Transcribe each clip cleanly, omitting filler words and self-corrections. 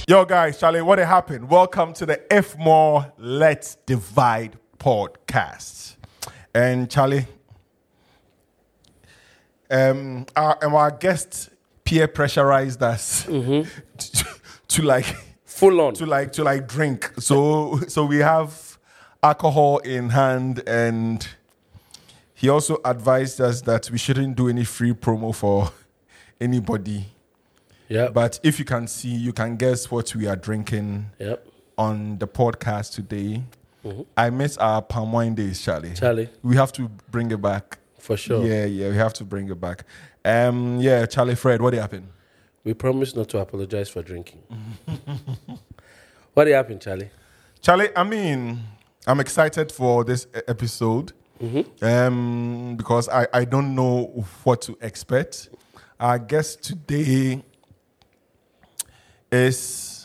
Yo, guys, Charlie, what happened? Welcome to the If More Let's Divide podcast. And Charlie, our guest peer pressurized us to like full on to like drink. So we have alcohol in hand, and he also advised us that we shouldn't do any free promo for anybody. Yeah. But if you can see, you can guess what we are drinking Yep. on the podcast today. I miss our palm wine days, Charlie. We have to bring it back. For sure. Yeah, we have to bring it back. Charlie, Fred, what happened? We promise not to apologize for drinking. What happened, Charlie? Charlie, I mean, I'm excited for this episode because I don't know what to expect. Our guest today is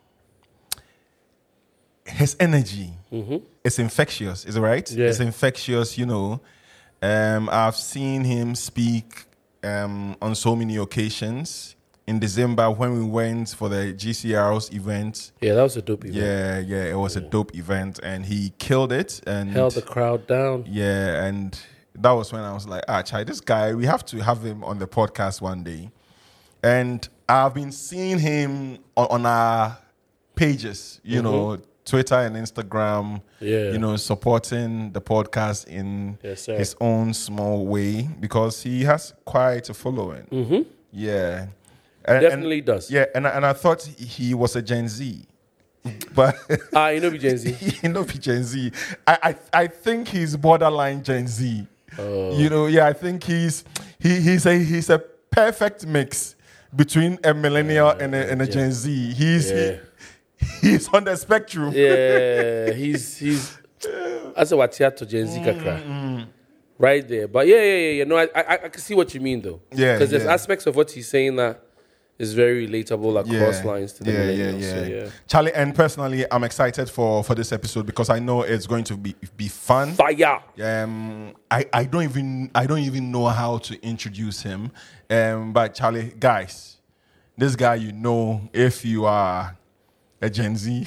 his energy. It's infectious, is it right? Yeah. It's infectious, you know. I've seen him speak on so many occasions. In December, when we went for the GCR's event. Yeah, that was a dope event. Yeah, it was a dope event, and he killed it and held the crowd down. Yeah, and that was when I was like, Chai, this guy, we have to have him on the podcast one day. And I've been seeing him on our pages, you know, Twitter and Instagram, you know, supporting the podcast in his own small way because he has quite a following. Yeah. Definitely does. Yeah, and I thought he was a Gen Z. But you know be Gen Z. He know be Gen Z. I think he's borderline Gen Z. You know, yeah, I think he's a perfect mix between a millennial and a Gen Z. He's on the spectrum. Yeah, he's that's what to Gen Z kakra. Right there. But yeah. No, I can see what you mean though. Yeah. Because there's aspects of what he's saying that is very relatable across lines to the millennials. So, yeah. Charlie, and personally, I'm excited for this episode because I know it's going to be fun. Fire. I don't even know how to introduce him. But Charlie, guys, this guy, you know, if you are a Gen Z.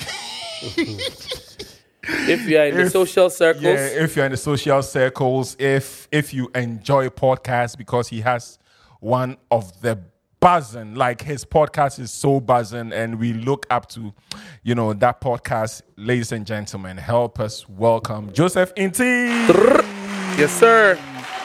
If you are in the social circles. Yeah, if you're in the social circles, if you enjoy podcasts, because he has one of the buzzing, like his podcast is so buzzing, and we look up to, you know, that podcast. Ladies and gentlemen, help us welcome Joseph Inti. Yes, sir.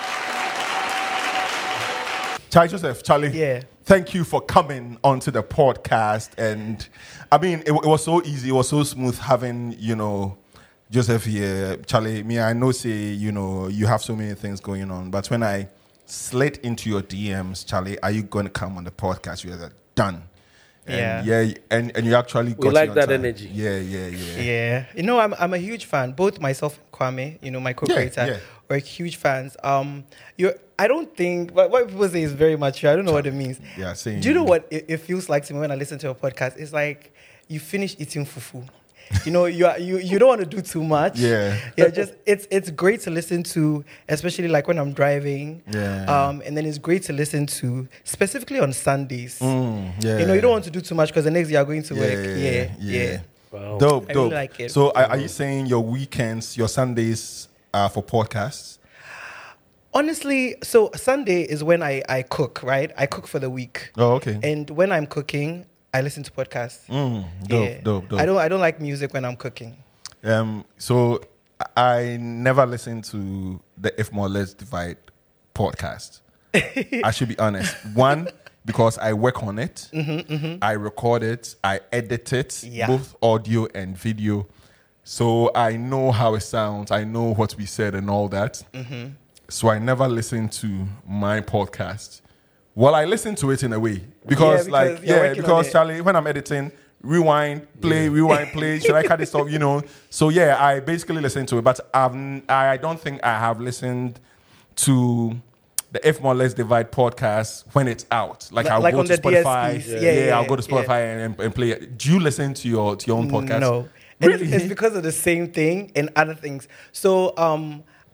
Charlie. Yeah. Thank you for coming onto the podcast. And I mean, it was so easy, it was so smooth having, you know, Joseph here. Charlie, me, I know, say, you know, you have so many things going on, but when I slid into your DMs, Charlie, are you going to come on the podcast? You are done. And and you actually got like that time. energy. Yeah. You know, I'm a huge fan. Both myself and Kwame, you know, my co-creator, we're huge fans. I don't think what people say is very mature. I don't know what it means. Yeah, same. Do you know what it feels like to me when I listen to a podcast? It's like you finish eating fufu. You know, you don't want to do too much. Yeah. Just it's great to listen to, especially like when I'm driving. Yeah. And then it's great to listen to specifically on Sundays. Yeah. You know, you don't want to do too much because the next day you're going to work. Yeah. Wow. Dope. I really like it. So are you saying your weekends, your Sundays are for podcasts? Honestly, so Sunday is when I cook, right? I cook for the week. Oh, okay. And when I'm cooking, I listen to podcasts. Dope. I don't like music when I'm cooking. So I never listen to the If More Let's Divide podcast. I should be honest. One, because I work on it. I record it. I edit it, both audio and video. So I know how it sounds. I know what we said and all that. So I never listen to my podcast. Well, I listen to it in a way. Because Charlie, when I'm editing, rewind, play, should I cut this off, you know? So yeah, I basically listen to it. But I don't think I have listened to the If More Let's Divide podcast when it's out. I'll go to Spotify. I'll go to Spotify and play it. Do you listen to your own podcast? No. Really? It's because of the same thing and other things. So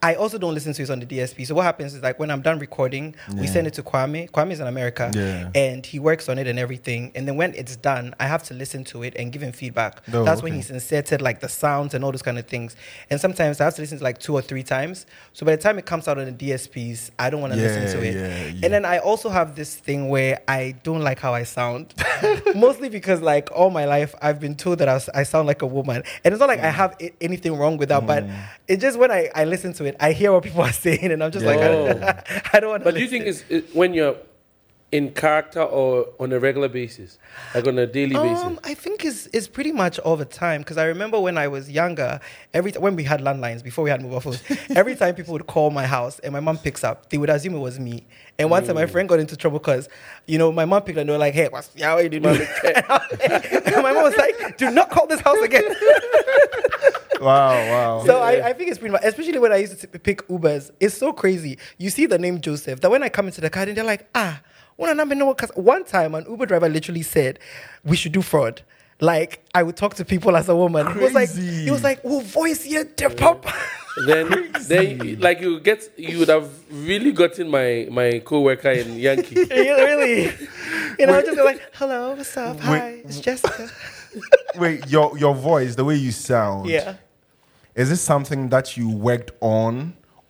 I also don't listen to it on the DSP. So what happens is like when I'm done recording, we send it to Kwame. Kwame's in America, and he works on it and everything. And then when it's done, I have to listen to it and give him feedback. That's when he's inserted like the sounds and all those kind of things. And sometimes I have to listen to like 2 or 3 times. So by the time it comes out on the DSPs, I don't want to listen to it. And then I also have this thing where I don't like how I sound, mostly because like all my life I've been told that I sound like a woman, and it's not like I have anything wrong with that, but it just when I listen to it, I hear what people are saying, and I'm just like, I don't want to. But do you think it's when you're in character or on a regular basis, like on a daily basis? I think it's pretty much all the time, because I remember when I was younger, when we had landlines, before we had mobile phones, every time people would call my house and my mom picks up, they would assume it was me. And one time my friend got into trouble because, my mom picked up and they were like, hey, what's how you doing? And my mom was like, do not call this house again. Wow. So I think it's pretty much, especially when I used to pick Ubers, it's so crazy. You see the name Joseph, that when I come into the car, and they're like, because one time an Uber driver literally said, we should do fraud. Like, I would talk to people as a woman. Crazy. He was like, oh, voice here, the pop. Then like you would have really gotten my co-worker in Yankee. Really? Just like, hello, what's up? Hi, it's Jessica. Wait, your voice, the way you sound. Yeah. Is this something that you worked on,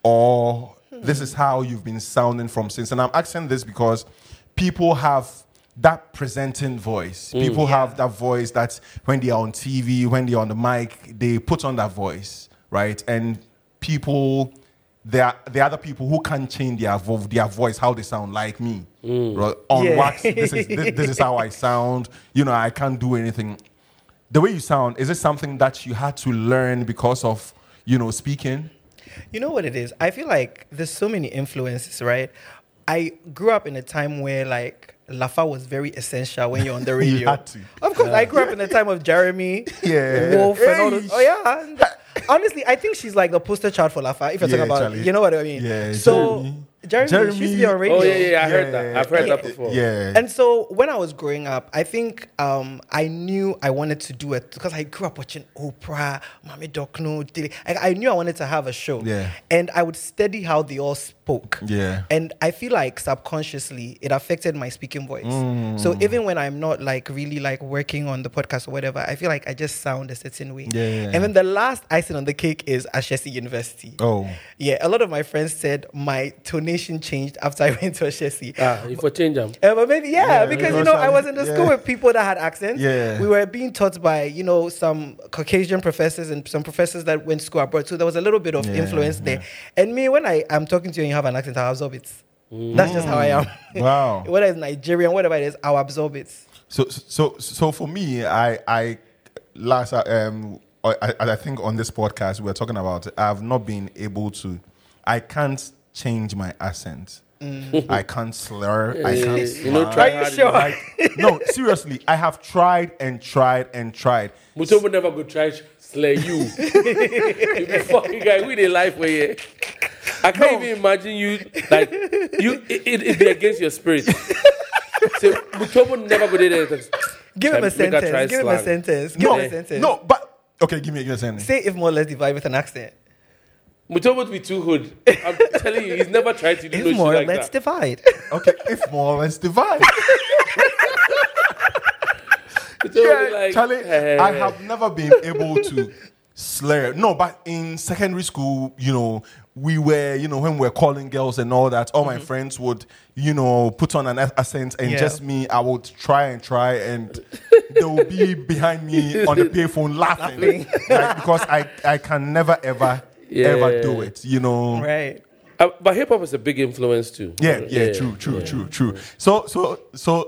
or this is how you've been sounding from since? And I'm asking this because people have that presenting voice. People have that voice that when they are on TV, when they're on the mic, they put on that voice, right? And people, there are other people who can't change their voice, how they sound, like me. Right? On wax, this is how I sound. I can't do anything. The way you sound, is it something that you had to learn because of, speaking? You know what it is? I feel like there's so many influences, right? I grew up in a time where like Lafa was very essential when you're on the radio. You had to. Of course, I grew up in the time of Jeremy, Wolf, and all those. Oh yeah. Honestly, I think she's like the poster child for Lafa. If you're talking about, Charlie. You know what I mean? Yeah. So Jeremy she used to be on radio. Oh yeah, I heard that. I've heard that before. Yeah. And so when I was growing up, I think I knew I wanted to do it because I grew up watching Oprah, Mami Dokno. I knew I wanted to have a show. Yeah. And I would study how they all spoke. Yeah. And I feel like subconsciously it affected my speaking voice. So even when I'm not like really like working on the podcast or whatever, I feel like I just sound a certain way. Yeah. And then the last icing on the cake is Ashesi University. Oh. Yeah, a lot of my friends said my tonation changed after I went to Ashesi. If I change them. But maybe, because, I was in the school with people that had accents. Yeah. We were being taught by, some Caucasian professors and some professors that went to school abroad. So there was a little bit of influence there. And me, when I'm talking to you and you have an accent, I'll absorb it. That's just how I am. Wow. Whether it's Nigerian, whatever it is, I'll absorb it. So for me, I think on this podcast we're talking about, I've not been able to, I can't change my accent. I can't slur. I can't slur. Try Are you sure? No, seriously, I have tried and tried and tried. Mutobo never go try slay you. You be fucking guy with a life where you. I can't even imagine you like you. It be against your spirit. So Mutobo never go there. Give him a sentence. Give him a sentence. No, but okay, give me a sentence. Say if more or less divide with an accent. Mutobo would be too hood. I'm telling you, he's never tried to do no If more, shit like let's that. divide. Okay, if more, let's divide. Like, Charlie, I have never been able to slur. No, but in secondary school, we were, when we were calling girls and all that, all my friends would, put on an accent, and just me, I would try, and they would be behind me on the payphone laughing. Like, because I can never, ever do it, Right. But hip hop is a big influence too. Yeah, true. So,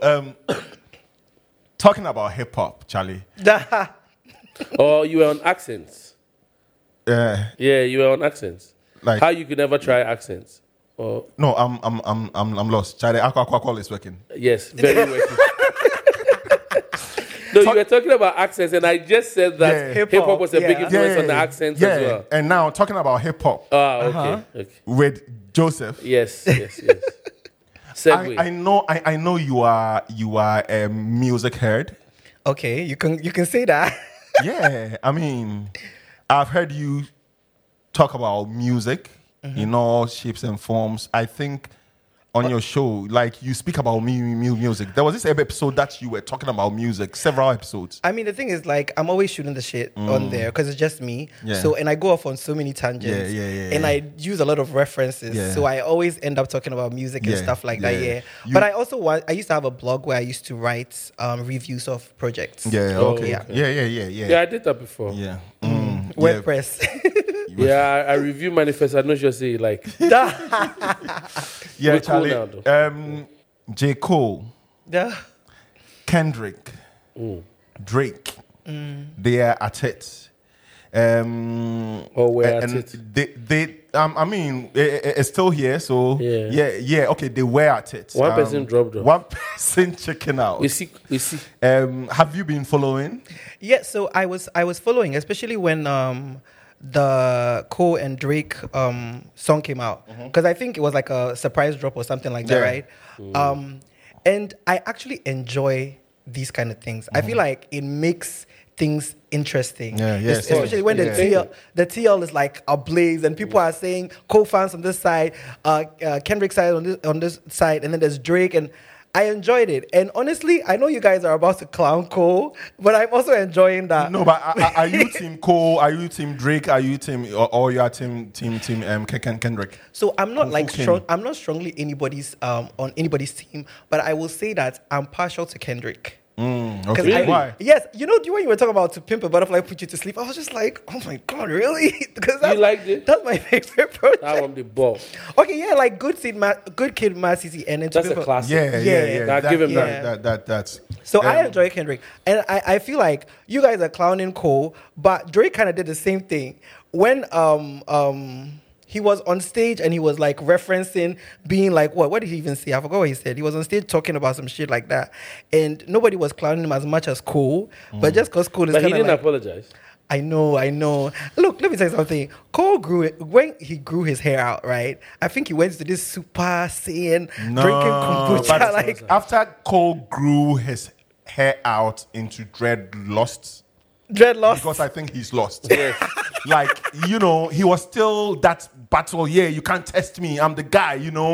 talking about hip hop, Charlie. Or you were on accents. Yeah, you were on accents. Like, how you could never try accents? Or no, I'm lost. Charlie, alcohol is working. Yes, very working. No, you were talking about accents, and I just said that hip hop was a big influence on the accents as well. And now talking about hip hop. Okay. With Joseph. Yes. Segue. I know you are a music head. Okay, you can say that. Yeah, I mean, I've heard you talk about music in all shapes and forms. I think on your show, like you speak about music. There was this episode that you were talking about music, several episodes. I mean, the thing is, like, I'm always shooting the shit on there because it's just me. Yeah. So, and I go off on so many tangents. And I use a lot of references. Yeah. So I always end up talking about music and stuff like that. Yeah. But I also I used to have a blog where I used to write reviews of projects. Yeah. Okay. Yeah. Yeah, I did that before. Yeah. WordPress. Yeah, I review manifest. I'm not sure say like. Yeah, Charlie. Cool now, J. Cole, Yeah. Kendrick, Drake, they are at it. We're at it. I mean, it's still here. So yeah. Okay, they were at it. One person dropped off. One person checking out. We see. Have you been following? Yeah. So I was following, especially when the Cole and Drake song came out, because I think it was like a surprise drop or something like that, right? And I actually enjoy these kind of things. I feel like it makes things interesting. Especially when the TL is like ablaze and people are saying Cole fans on this side, Kendrick side on this side, and then there's Drake, and I enjoyed it. And honestly, I know you guys are about to clown Cole, but I'm also enjoying that. No, but are you team Cole? Are you team Drake? Are you team or you are team Kendrick? So I'm not I'm not strongly on anybody's team, but I will say that I'm partial to Kendrick. Okay. Really? Why? Yes, when you were talking about To Pimp a Butterfly Put You to Sleep, I was just like, oh my God, really? Because you liked it? That's my favorite project. That one, the ball. Okay, yeah, like Good Kid, Mad City, and then that's a classic. Yeah. Give him that. That's. So I enjoy Kendrick, and I feel like you guys are clowning Cole, but Drake kind of did the same thing when he was on stage and he was like referencing being like, what did he even say? I forgot what he said. He was on stage talking about some shit like that. And nobody was clowning him as much as Cole. But just because Cole is kind of But he didn't apologize. I know. Look, let me tell you something. Cole when he grew his hair out, right? I think he went to this Super Saiyan drinking kombucha. Like after Cole grew his hair out into dreadlocks. Because I think he's lost. Yes. Like, he was still that battle. Yeah, you can't test me. I'm the guy,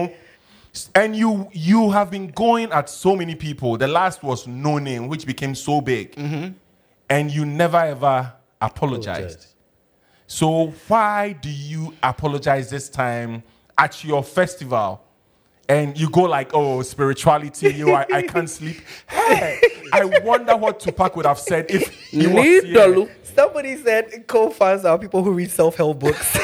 And you have been going at so many people. The last was No Name, which became so big. And you never, ever apologized. So why do you apologize this time at your festival? And you go like, oh, spirituality, I can't sleep. Hey, I wonder what Tupac would have said if he was here. Somebody said Cole fans are people who read self-help books.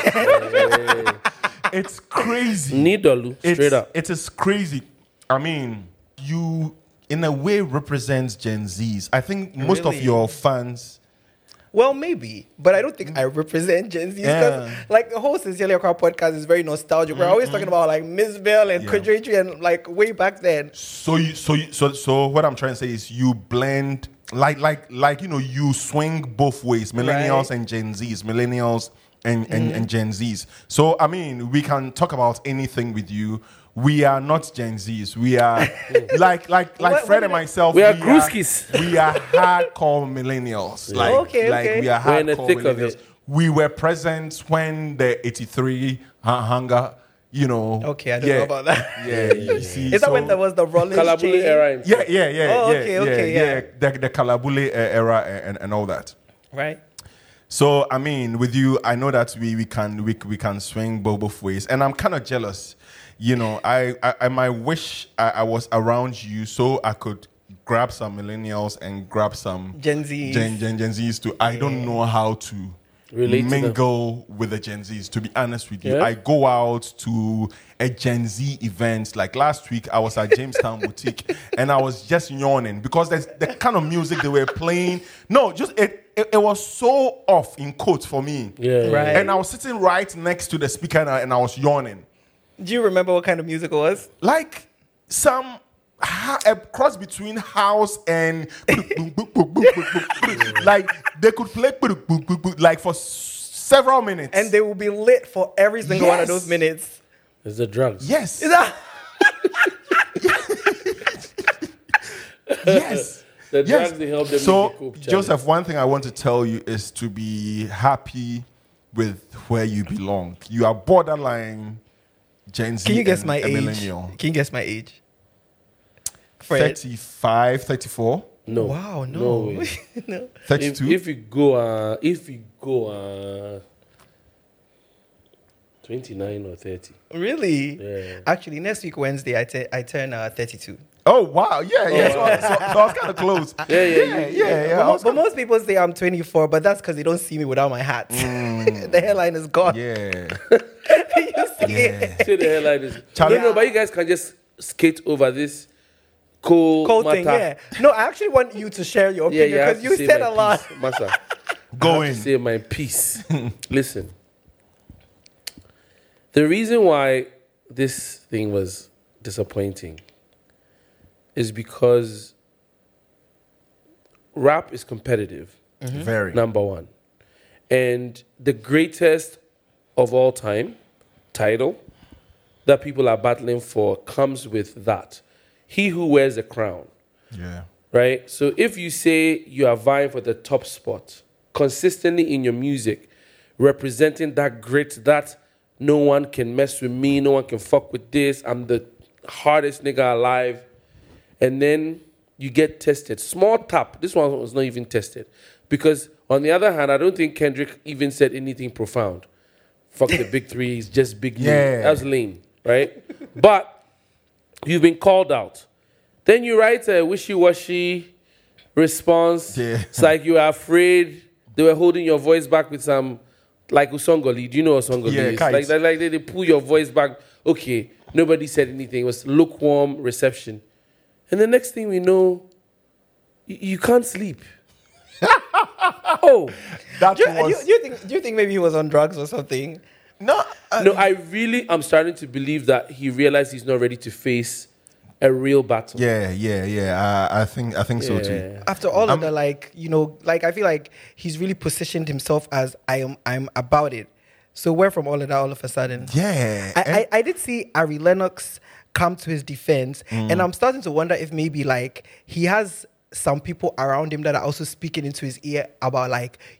It's crazy. Nidalu, straight up. It is crazy. I mean, you, in a way, represents Gen Zs. I think most of your fans... Well, maybe, but I don't think I represent Gen Z. Because, like, the whole Sincerely Accra podcast is very nostalgic. We're always talking about like Miss Bell and Kudretri and like way back then. So what I'm trying to say is you blend like you swing both ways, millennials and Gen Zs, millennials and Gen Zs. So I mean, we can talk about anything with you. We are not Gen Zs. We are like Fred and myself. We are Gruskis. We are hardcore millennials. Okay. We are hardcore millennials. We were present when the 83 hunger. Okay, I don't know about that. Yeah, you see. Is that when there was the Rollins Kalabule era? Yeah. The Kalabule era and all that. Right. So I mean, with you, I know that we can swing both ways, and I'm kind of jealous. I might wish I was around you so I could grab some millennials and grab some Gen Zs. Gen Zs too. I don't know how to mingle with the Gen Zs, to be honest with you. I go out to a Gen Z event. Like last week, I was at Jamestown Boutique and I was just yawning because there's the kind of music they were playing. No, just it was so off in quotes for me. Yeah. Right. And I was sitting right next to the speaker and I was yawning. Do you remember what kind of music it was? Like a cross between house and like they could play like for several minutes, and they will be lit for every single one of those minutes. It's the drugs. Yes. Yes. The drugs they help them. So Joseph, one thing I want to tell you is to be happy with where you belong. You are borderline Gen Z. Can you guess and my a age? millennial. Can you guess my age? Fred? 35, 34, No. Wow, No no. way. No. 32. If you go 29 or 30. Really? Yeah. Actually, next week Wednesday, I turn 32. Oh wow, yeah. So I was kind of close. Yeah. But most people say I'm 24, but that's because they don't see me without my hat. The hairline is gone. Yeah. You see it? Say the hairline is. Charlie- No, but you guys can just skate over this cold Thing, matter. yeah. No, I actually want you to share your Yeah, opinion because you said a lot. Massa. Go I in. have to say my piece. Listen. The reason why this thing was disappointing is because rap is competitive, Very. number one. And the greatest of all time title that people are battling for comes with that. He who wears a crown. Yeah. Right? So if you say you are vying for the top spot, consistently in your music, representing that grit, that no one can mess with me, no one can fuck with this, I'm the hardest nigga alive, and then you get tested. Small tap. This one was not even tested. Because on the other hand, I don't think Kendrick even said anything profound. Fuck the big three, he's just big name. Yeah. That's lame, right? But you've been called out. Then you write a wishy-washy response. Yeah. It's like you are afraid they were holding your voice back with some, like Usongoli. Do you know what Usongoli Yeah, is? kites. Like they pull your voice back. Okay, nobody said anything. It was lukewarm reception. And the next thing we know, you can't sleep. Oh. That Do was you think maybe he was on drugs or something? no. No, I'm starting to believe that he realized he's not ready to face a real battle. Yeah. I think so too. Yeah. After all of the I feel like he's really positioned himself as I'm about it. So where from all of that all of a sudden? Yeah. I did see Ari Lennox come to his defense, and I'm starting to wonder if maybe like he has some people around him that are also speaking into his ear about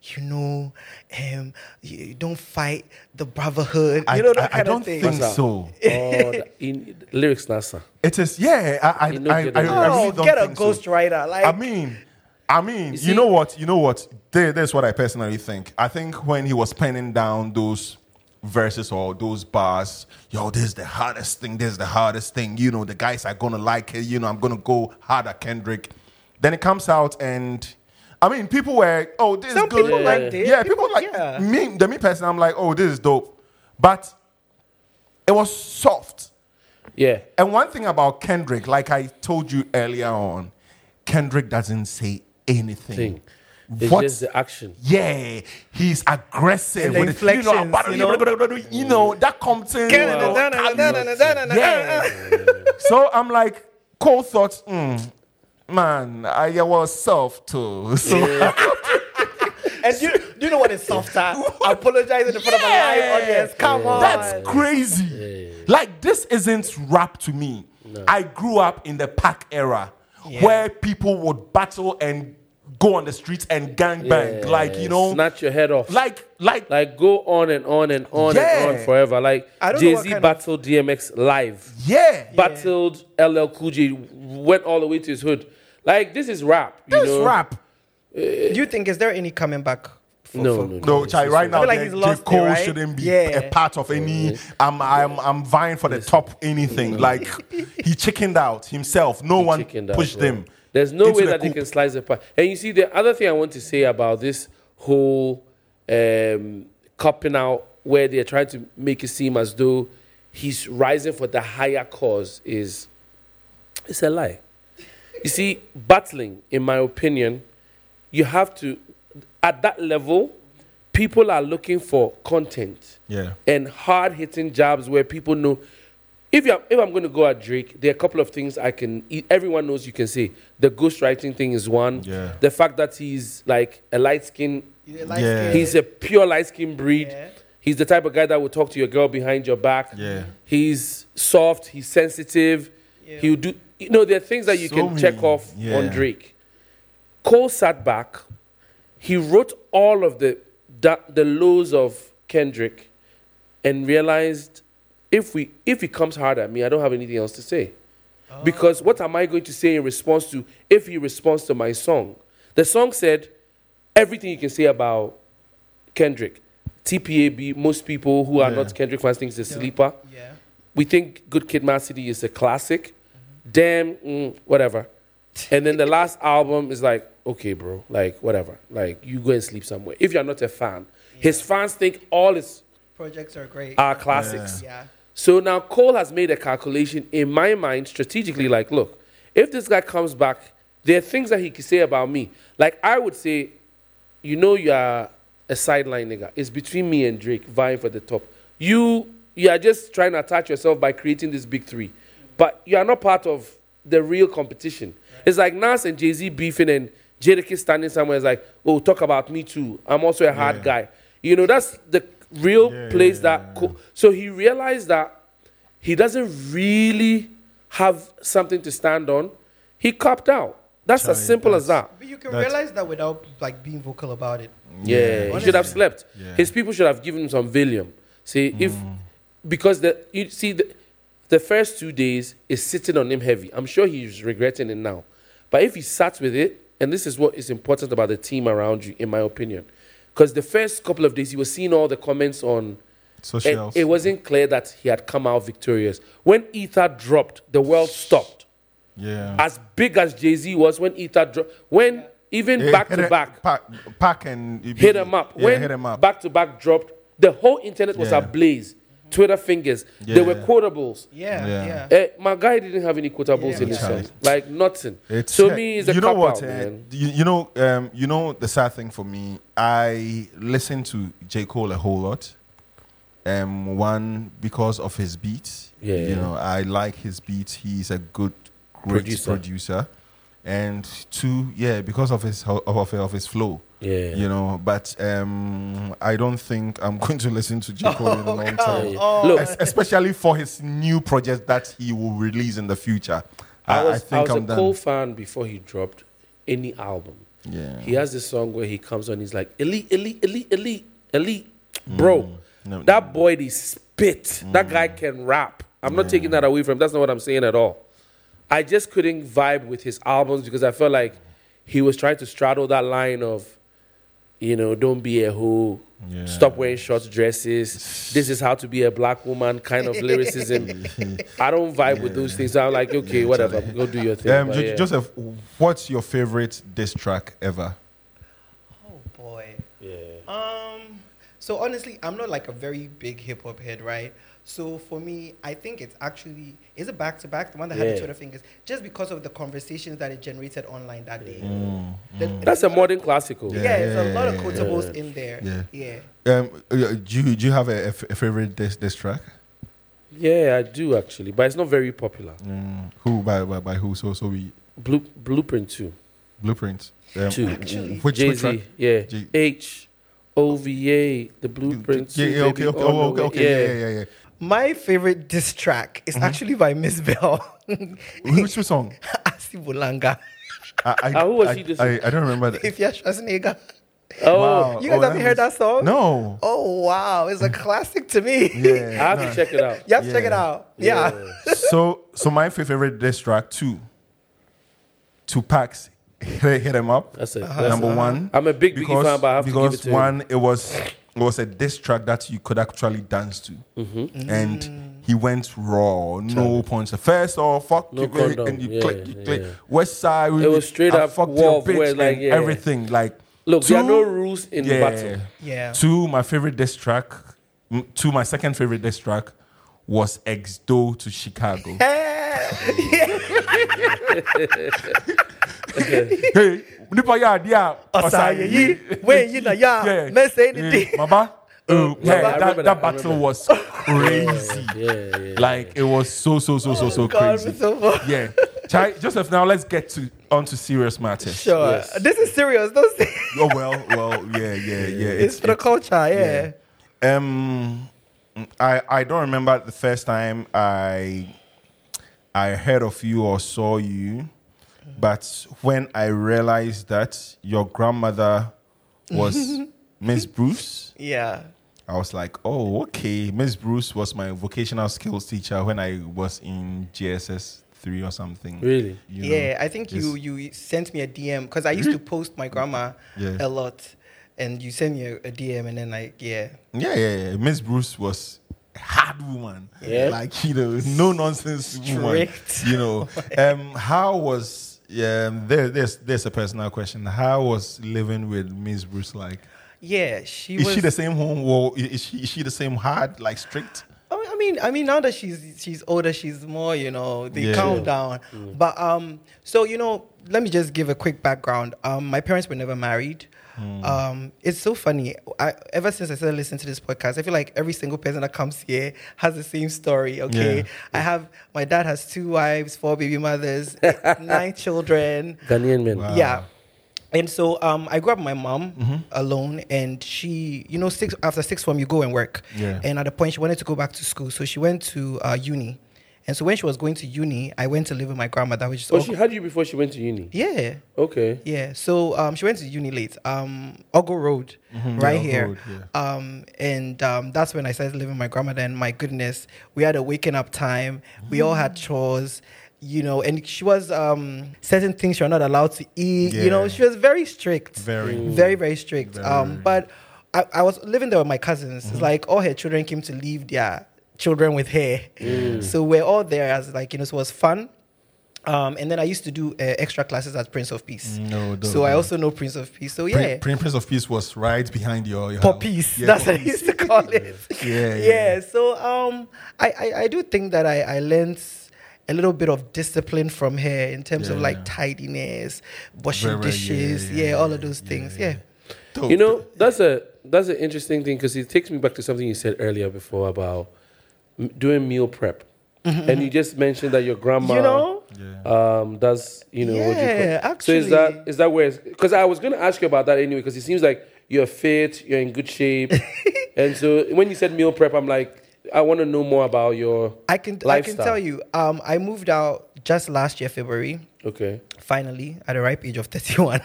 you don't fight the brotherhood. I don't thing. think so. In lyrics, NASA. It is. Yeah. I really don't Get a think so. ghostwriter. Like I mean, you know what? There's what I personally think. I think when he was penning down those verses or those bars, this is the hardest thing. The guys are gonna like it. I'm gonna go hard at Kendrick. Then it comes out and, people were, this some is good. people liked it. Yeah, people like me personally. I'm like, this is dope. But it was soft. Yeah. And one thing about Kendrick, like I told you earlier on, Kendrick doesn't say anything. It's just the action. Yeah, he's aggressive And the with inflections, that comes in. Yeah. So I'm like, cold thoughts. Man, I was soft too. So And do you know what is softer? Apologizing in front of a live audience. Come on. that's crazy. Like, this isn't rap to me. No. I grew up in the Pac era where people would battle and go on the streets and gangbang. Like, snatch your head off. Like go on and on and on and on forever. Like Jay-Z battled DMX live. Yeah. Battled LL Cool J, went all the way to his hood. Like, this is rap. This is rap. Do you think, is there any coming back? No, Chai, right now, like J. Cole right? shouldn't be a part of any. I'm vying for the top anything. Like, he chickened out himself. No one pushed him. There's no way that they can slice it apart. And you see, the other thing I want to say about this whole copping out, where they're trying to make it seem as though he's rising for the higher cause, it's a lie. You see, battling, in my opinion, you have to, at that level, people are looking for content and hard-hitting jabs where people know. If I'm going to go at Drake, there are a couple of things everyone knows you can say. The ghostwriting thing is one. Yeah. The fact that he's like a light-skinned, he's a pure light-skinned breed. Yeah. He's the type of guy that will talk to your girl behind your back. Yeah. He's soft, he's sensitive. Yeah. He'll do, there are things that you can check off on Drake. Cole sat back. He wrote all of the lows of Kendrick and realized if he comes hard at me, I don't have anything else to say. Because what am I going to say in response to if he responds to my song? The song said everything you can say about Kendrick. TPAB, most people who are not Kendrick fans think it's a sleeper. Yeah. We think Good Kid, Mad City is a classic. Damn, whatever. And then the last album is like, okay, bro, like, whatever. Like, you go and sleep somewhere. If you're not a fan. His fans think all his projects are great. Are classics. Yeah. So now Cole has made a calculation in my mind strategically like, look, if this guy comes back, there are things that he can say about me. Like, I would say, you know you are a sideline nigga. It's between me and Drake vying for the top. You are just trying to attach yourself by creating this big three. But you are not part of the real competition. Right. It's like Nas and Jay-Z beefing and Jadakiss standing somewhere. It's like, oh, talk about me too. I'm also a hard guy. You know, that's the real place that... So he realized that he doesn't really have something to stand on. He copped out. That's as simple as that. But you can realize that without like being vocal about it. Yeah, he should have slept. Yeah. His people should have given him some Valium. See, because the first 2 days is sitting on him heavy. I'm sure he's regretting it now. But if he sat with it, and this is what is important about the team around you, in my opinion, because the first couple of days he was seeing all the comments on socials. It wasn't clear that he had come out victorious. When Ether dropped, the world stopped. Yeah. As big as Jay-Z was when Ether dropped, when even back to back, Pac and hit him up. When back to back dropped, the whole internet was ablaze. Twitter fingers. There were quotables. My guy didn't have any quotables in his song. Like nothing. So me, it's a you know what? man. You know the sad thing for me. I listen to J. Cole a whole lot. One, because of his beats. You know, I like his beats. He's a great producer. And two, because of his flow. You know, but I don't think I'm going to listen to J. Cole in a long time. Look, especially for his new project that he will release in the future. I was a Cole fan before he dropped any album. He has this song where he comes on, he's like, elite. Bro, that boy is spit. That guy can rap. I'm not taking that away from him. That's not what I'm saying at all. I just couldn't vibe with his albums because I felt like he was trying to straddle that line of, you know, don't be a hoe, stop wearing short dresses, this is how to be a black woman kind of lyricism. I don't vibe with those things. So I'm like, okay, whatever, go do your thing. Joseph, what's your favorite diss track ever? Oh, boy. So honestly, I'm not like a very big hip-hop head, right? So for me, I think it's actually, is it Back to Back, the one that had the Twitter fingers, just because of the conversations that it generated online that day. That's a modern classical. There's a lot of quotables in there. Do you have a favorite diss track? Yeah, I do actually, but it's not very popular. Who by who? So we Blueprint 2. Blueprint 2. Which Jay-Z, HOVA, the Blueprint 2. Okay. Yeah. My favorite diss track is actually by Miss Bell. Which song? Asibulanga. Who was she? I don't remember that. If you're Schwarzenegger. Oh, wow. You guys haven't heard that song? No. Oh, wow. It's a classic to me. I have to check it out. You have to check it out. Yeah. So my favorite diss track, Tupac's Hit 'Em Up. That's it. Number one. I'm a big Biggie fan, but I have to give it to one, him. it was a diss track that you could actually dance to. And he went raw, no points. First off, fuck no you, condom. and you click. West Side, it was straight up fuck your bitch, like, and everything. Like, look, there are no rules in the battle. Two, my favorite diss track. My second favorite diss track was Exdo to Chicago. Hey, nipa ya dia Osayi when you know me say anything. Mama, that battle was crazy. Like it was so crazy. Joseph, now let's get on to serious matters. Sure. Yes. This is serious, don't say. Oh well, yeah. It's for the culture, I don't remember the first time I heard of you or saw you. But when I realized that your grandmother was Miss Bruce, I was like, oh, okay. Miss Bruce was my vocational skills teacher when I was in GSS 3 or something. Really? Yeah, I think you sent me a DM because I used to post my grandma a lot, and you sent me a DM, and then Yeah. Miss Bruce was a hard woman. Yeah. Like, no nonsense woman. How was there's a personal question. How was living with Miss Bruce like? Yeah, is she the same home, or is she the same hard, like strict? Oh, I mean, now that she's older, she's more, they calm down. But so let me just give a quick background. My parents were never married. It's so funny. Ever since I started listening to this podcast, I feel like every single person that comes here has the same story. Okay, my dad has 2 wives, 4 baby mothers, 9 children. Ghanaian men. Wow. Yeah. And so I grew up with my mom alone, and she, after 6th form, you go and work. Yeah. And at a point, she wanted to go back to school, so she went to uni. And so when she was going to uni, I went to live with my grandmother, which is... she had you before she went to uni? Yeah. Okay. Yeah. So she went to uni late. Ogle Road, here. And that's when I started living with my grandmother, and my goodness, we had a waking up time. We all had chores. And she was certain things you're not allowed to eat. Yeah. She was very strict. Very, very strict. But I was living there with my cousins. It's like all her children came to leave their children with her. So we're all there as so it was fun. And then I used to do extra classes at Prince of Peace. I also know Prince of Peace. So yeah. Prince of Peace was right behind your For peace. Yeah, that's what I used to call it. Yeah. So I do think that I learned a little bit of discipline from her in terms of like tidiness, washing dishes, all of those things. Yeah. That's an interesting thing, because it takes me back to something you said earlier before about doing meal prep. And you just mentioned that your grandma does, what you call. Actually. So is that where? Because I was going to ask you about that anyway, because it seems like you're fit, you're in good shape. And so when you said meal prep, I'm like, I want to know more about your lifestyle. I can tell you. I moved out just last year, February. Okay. Finally, at the ripe age of 31.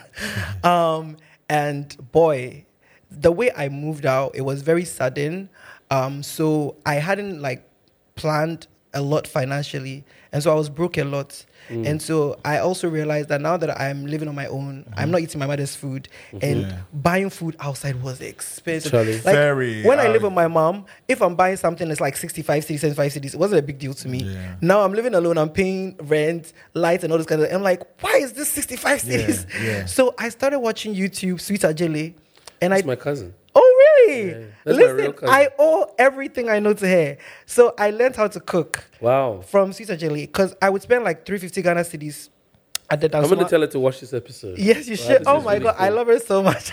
And boy, the way I moved out, it was very sudden. So I hadn't planned a lot financially, and so I was broke a lot. And so I also realized that now that I'm living on my own, I'm not eating my mother's food, and buying food outside was expensive. When I live with my mom, if I'm buying something that's like 65 cities, 75 cities, it wasn't a big deal to me. Now I'm living alone, I'm paying rent, lights, and all this kind of. I'm like, why is this 65 cities? So I started watching YouTube, Sweet Ajele, and That's my cousin. Oh, really? Yeah. Listen, I owe everything I know to her. So I learned how to cook. Wow. From Sweet Ajele, because I would spend like 350 Ghana cedis at the dance. I'm going to tell her to watch this episode. Yes, you should. Oh my God, cool. I love her so much.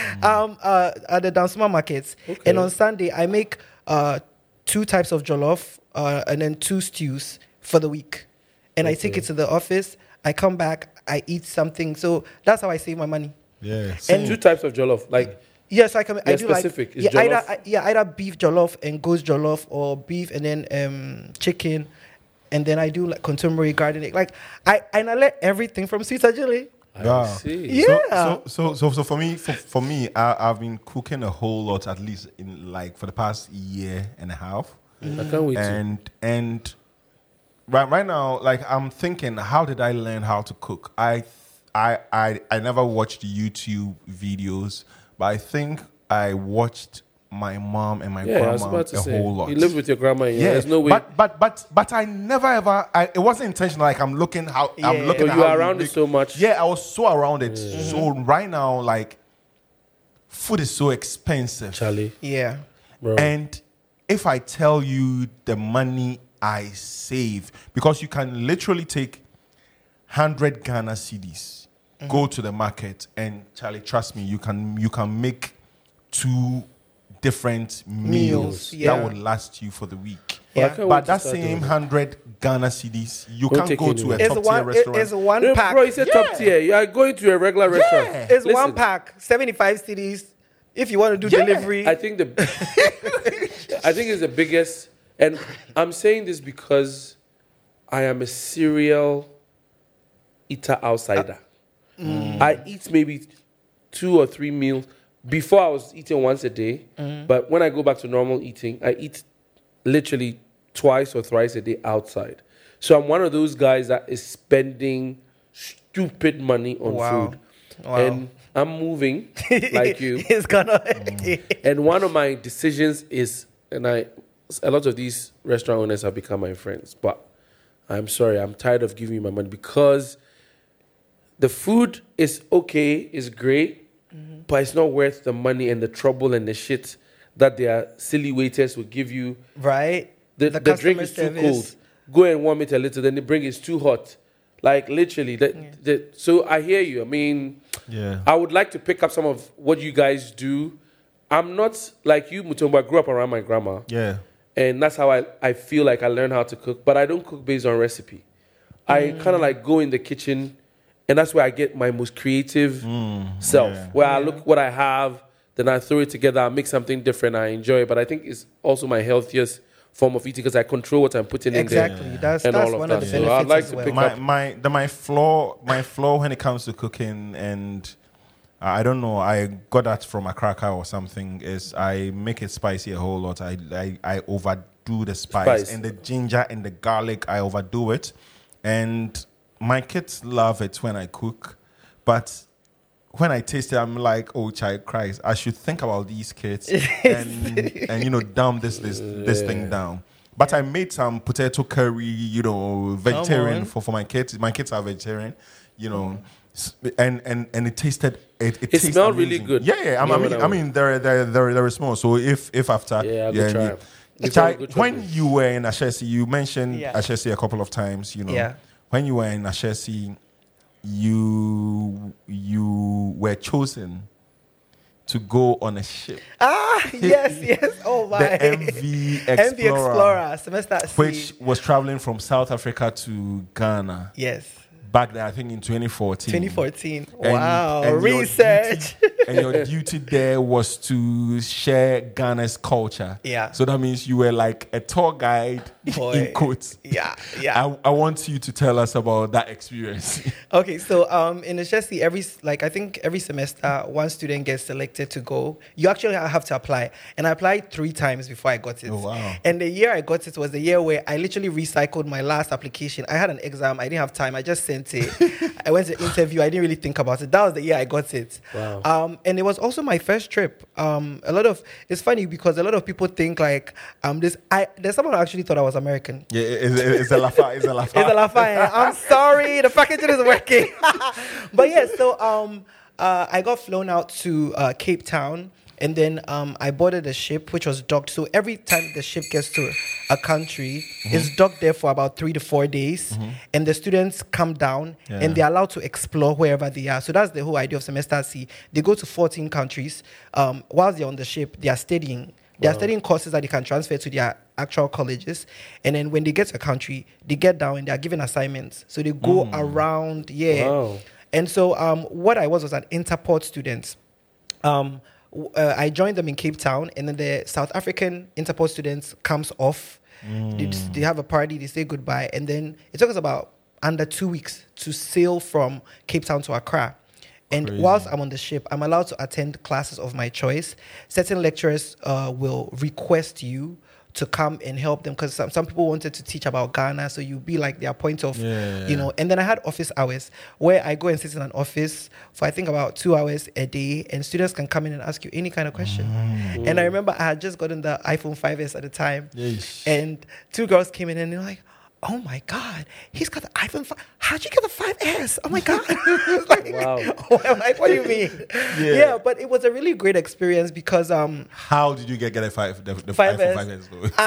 At the Dansuma markets. Okay. And on Sunday, I make 2 types of jollof and then 2 stews for the week. And I take it to the office. I come back, I eat something. So that's how I save my money. Yeah. And 2 types of jollof, like. Yes, I can. I do specific. Either beef jollof and goat jollof, or beef and then chicken, and then I do like contemporary gardening. Like I let everything from Sweet Ajele. Wow. See. Yeah. So for me, I've been cooking a whole lot, at least in for the past year and a half. I can't wait. And right now, I'm thinking, how did I learn how to cook? I never watched YouTube videos. But I think I watched my mom and my grandma whole lot. You live with your grandma. There's no way. But I never ever. It wasn't intentional. Like I'm looking how I'm looking. But you are around it so much. Yeah, I was so around it. So right now, food is so expensive. Charlie. Yeah. Bro. And if I tell you the money I save, because you can literally take 100 Ghana cedis. Go to the market, and Charlie, trust me, you can make 2 different meals that would last you for the week. Yeah. But that same 100 Ghana cedis, you can't go to a top tier restaurant. It's one pack. Bro, it's a top tier. You are going to a regular restaurant. It's one pack, 75 cedis. If you want to do delivery, I think it's the biggest. And I'm saying this because I am a serial eater outsider. I eat maybe 2 or 3 meals, before I was eating once a day, but when I go back to normal eating, I eat literally twice or thrice a day outside. So I'm one of those guys that is spending stupid money on food. Wow. And I'm moving like you. It's gonna. And one of my decisions is, a lot of these restaurant owners have become my friends, but I'm sorry, I'm tired of giving you my money because the food is okay, is great, but it's not worth the money and the trouble and the shit that their silly waiters will give you. Right. The drink is too cold. Go and warm it a little, then the drink is too hot. Like literally. So I hear you. I mean, I would like to pick up some of what you guys do. I'm not like you, Mutombo. I grew up around my grandma. Yeah. And that's how I feel like I learned how to cook. But I don't cook based on recipe. I kind of like go in the kitchen, and that's where I get my most creative self. Where I look what I have, then I throw it together, I make something different, I enjoy it. But I think it's also my healthiest form of eating because I control what I'm putting in there. Exactly. That's all of one that. of the benefits. So I'd like as to well. pick up. My flaw when it comes to cooking, and I don't know, I got that from a cracker or something, is I make it spicy a whole lot. I overdo the spice and the ginger and the garlic. I overdo it, and my kids love it when I cook, but when I taste it, I'm like, oh, child Christ, I should think about these kids and dumb this thing down. But I made some potato curry, vegetarian for my kids. My kids are vegetarian, and it tasted it smelled really good. Yeah. I mean, they're small. So if after when you were in Ashesi, you mentioned Ashesi a couple of times. When you were in Ashesi, you were chosen to go on a ship. Yes. Oh my. The MV Explorer, semester C, which was traveling from South Africa to Ghana. Yes. Back there, I think in 2014. 2014. And- Wow. and Research. your duty there was to share Ghana's culture. Yeah. So that means you were like a tour guide in quotes. Yeah. I want you to tell us about that experience. Okay, so in Ashesi, I think every semester, one student gets selected to go. You actually have to apply. And I applied 3 times before I got it. Oh, wow. And the year I got it was the year where I literally recycled my last application. I had an exam. I didn't have time. I just sent it. I went to interview. I didn't really think about it. That was the year I got it. Wow. And it was also my first trip. It's funny because a lot of people think like there's someone who actually thought I was American. Yeah, it's a laugh. It's a laugh. It's a Lafayette. I'm sorry, the packaging is working. But yeah, so I got flown out to Cape Town, and then I boarded a ship which was docked. So every time the ship gets to a country, it's docked there for about 3 to 4 days, and the students come down and they're allowed to explore wherever they are. So that's the whole idea of Semester C. They go to 14 countries. Whilst they're on the ship, they are studying. They are studying courses that they can transfer to their actual colleges. And then when they get to a country, they get down and they are given assignments. So they go around, Wow. And so what I was an Interport student. I joined them in Cape Town, and then the South African Interport students comes off. They have a party, they say goodbye. And then it took us about under 2 weeks to sail from Cape Town to Accra. And whilst I'm on the ship, I'm allowed to attend classes of my choice. Certain lecturers will request you to come and help them because some people wanted to teach about Ghana, so you be like their point of, And then I had office hours where I go and sit in an office for I think about 2 hours a day, and students can come in and ask you any kind of question. And I remember I had just gotten the iPhone 5S at the time, and 2 girls came in and they're like, oh my God, he's got the iPhone 5. How'd you get the 5S? Oh my God. Wow. I'm like, what do you mean? Yeah, but it was a really great experience because how did you get a 5? The 5S? iPhone 5S though?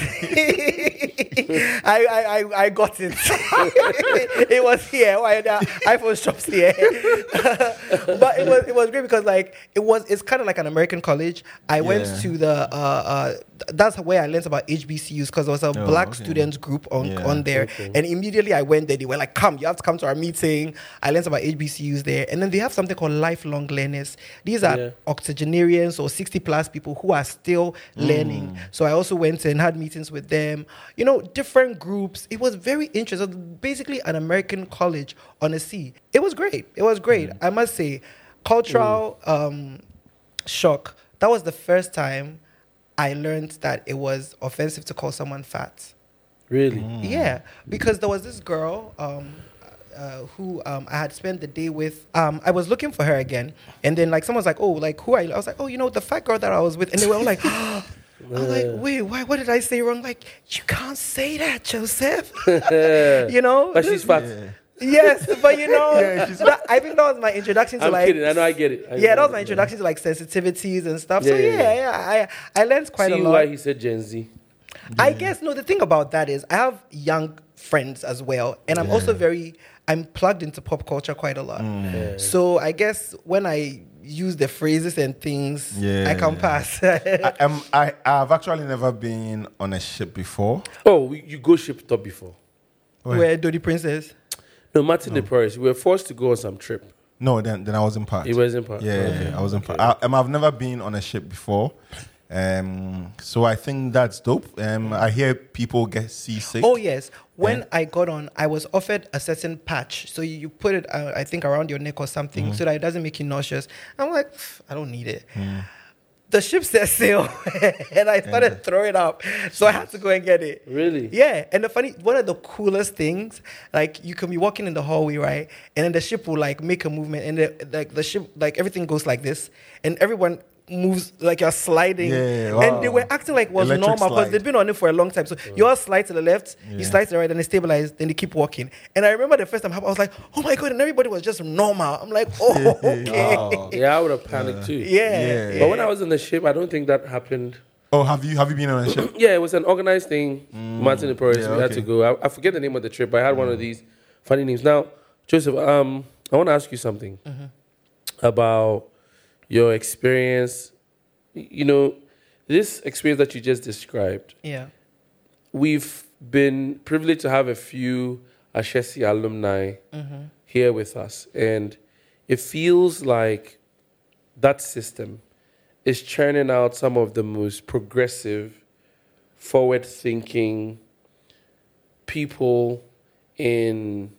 I got it. It was here. Why the iPhone shops here? But it was great because it's kind of like an American college. I went to the that's where I learned about HBCUs because there was a black students group on there, and immediately I went there. They were like, "Come, you have to come to our meeting." I learned about HBCUs there, and then they have something called lifelong learners. These are octogenarians or 60+ people who are still learning. So I also went and had meetings with them. Different groups. It was very interesting. Basically, an American college on a sea. It was great. I must say, cultural. shock. That was the first time I learned that it was offensive to call someone fat. Really? Yeah, because there was this girl who I had spent the day with. I was looking for her again, and then like someone's like, "Oh, like who are you?" I was like, "Oh, the fat girl that I was with," and they were all like. I'm like, wait, why? What did I say wrong? Like, you can't say that, Joseph. But she's fat. Yeah. Yes, but I think that was my introduction to I'm kidding. I know, I get it. That was my introduction to like sensitivities and stuff. So I learned quite a lot. Why he said Gen Z. I guess the thing about that is I have young friends as well, and I'm also I'm plugged into pop culture quite a lot. So I guess when I use the phrases and things, I can pass. I've actually never been on a ship before. Oh, you go ship top before? Where Dodie Princess? No, Martin de Paris. We were forced to go on some trip. No, then I was in part. He was in part. Yeah, I was in part. I've never been on a ship before. So I think that's dope. I hear people get seasick. Oh yes, when I got on, I was offered a certain patch, so you put it, I think, around your neck or something, so that it doesn't make you nauseous. I'm like, I don't need it. The ship set sail, and I started throwing up, so I had to go and get it. Really? Yeah. And one of the coolest things, like you can be walking in the hallway, right, and then the ship will like make a movement, and the ship, like everything goes like this, and everyone moves like you're sliding, and they were acting like it was normal because they'd been on it for a long time. So you all slide to the left, you slide to the right, and they stabilize, then they keep walking. And I remember the first time I was like, oh my god, and everybody was just normal. I'm like, oh, okay. Yeah, I would have panicked too. But when I was in the ship, I don't think that happened. Oh, have you been on a ship? Yeah, it was an organized thing. Martin de Paris, we had to go. I forget the name of the trip, but I had one of these funny names. Now, Joseph, I want to ask you something about your experience, this experience that you just described. Yeah. We've been privileged to have a few Ashesi alumni here with us. And it feels like that system is churning out some of the most progressive, forward-thinking people in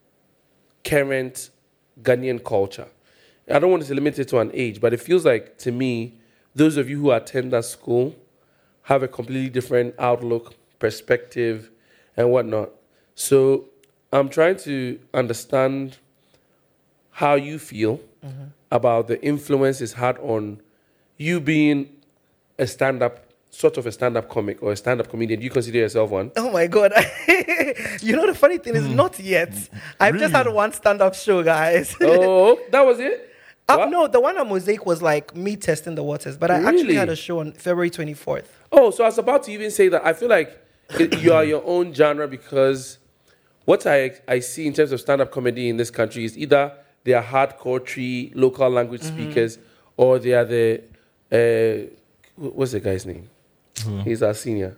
current Ghanaian culture. I don't want to limit it to an age, but it feels like, to me, those of you who attend that school have a completely different outlook, perspective, and whatnot. So I'm trying to understand how you feel about the influence it's had on you being a stand-up comic or a stand-up comedian. Do you consider yourself one? Oh my God. The funny thing is not yet. I've just had one stand-up show, guys. Oh, that was it? No, the one on Mosaic was like me testing the waters, but I actually had a show on February 24th. Oh, so I was about to even say that I feel like you are your own genre, because what I see in terms of stand-up comedy in this country is either they are hardcore tree local language speakers, or they are the what's the guy's name? He's our senior.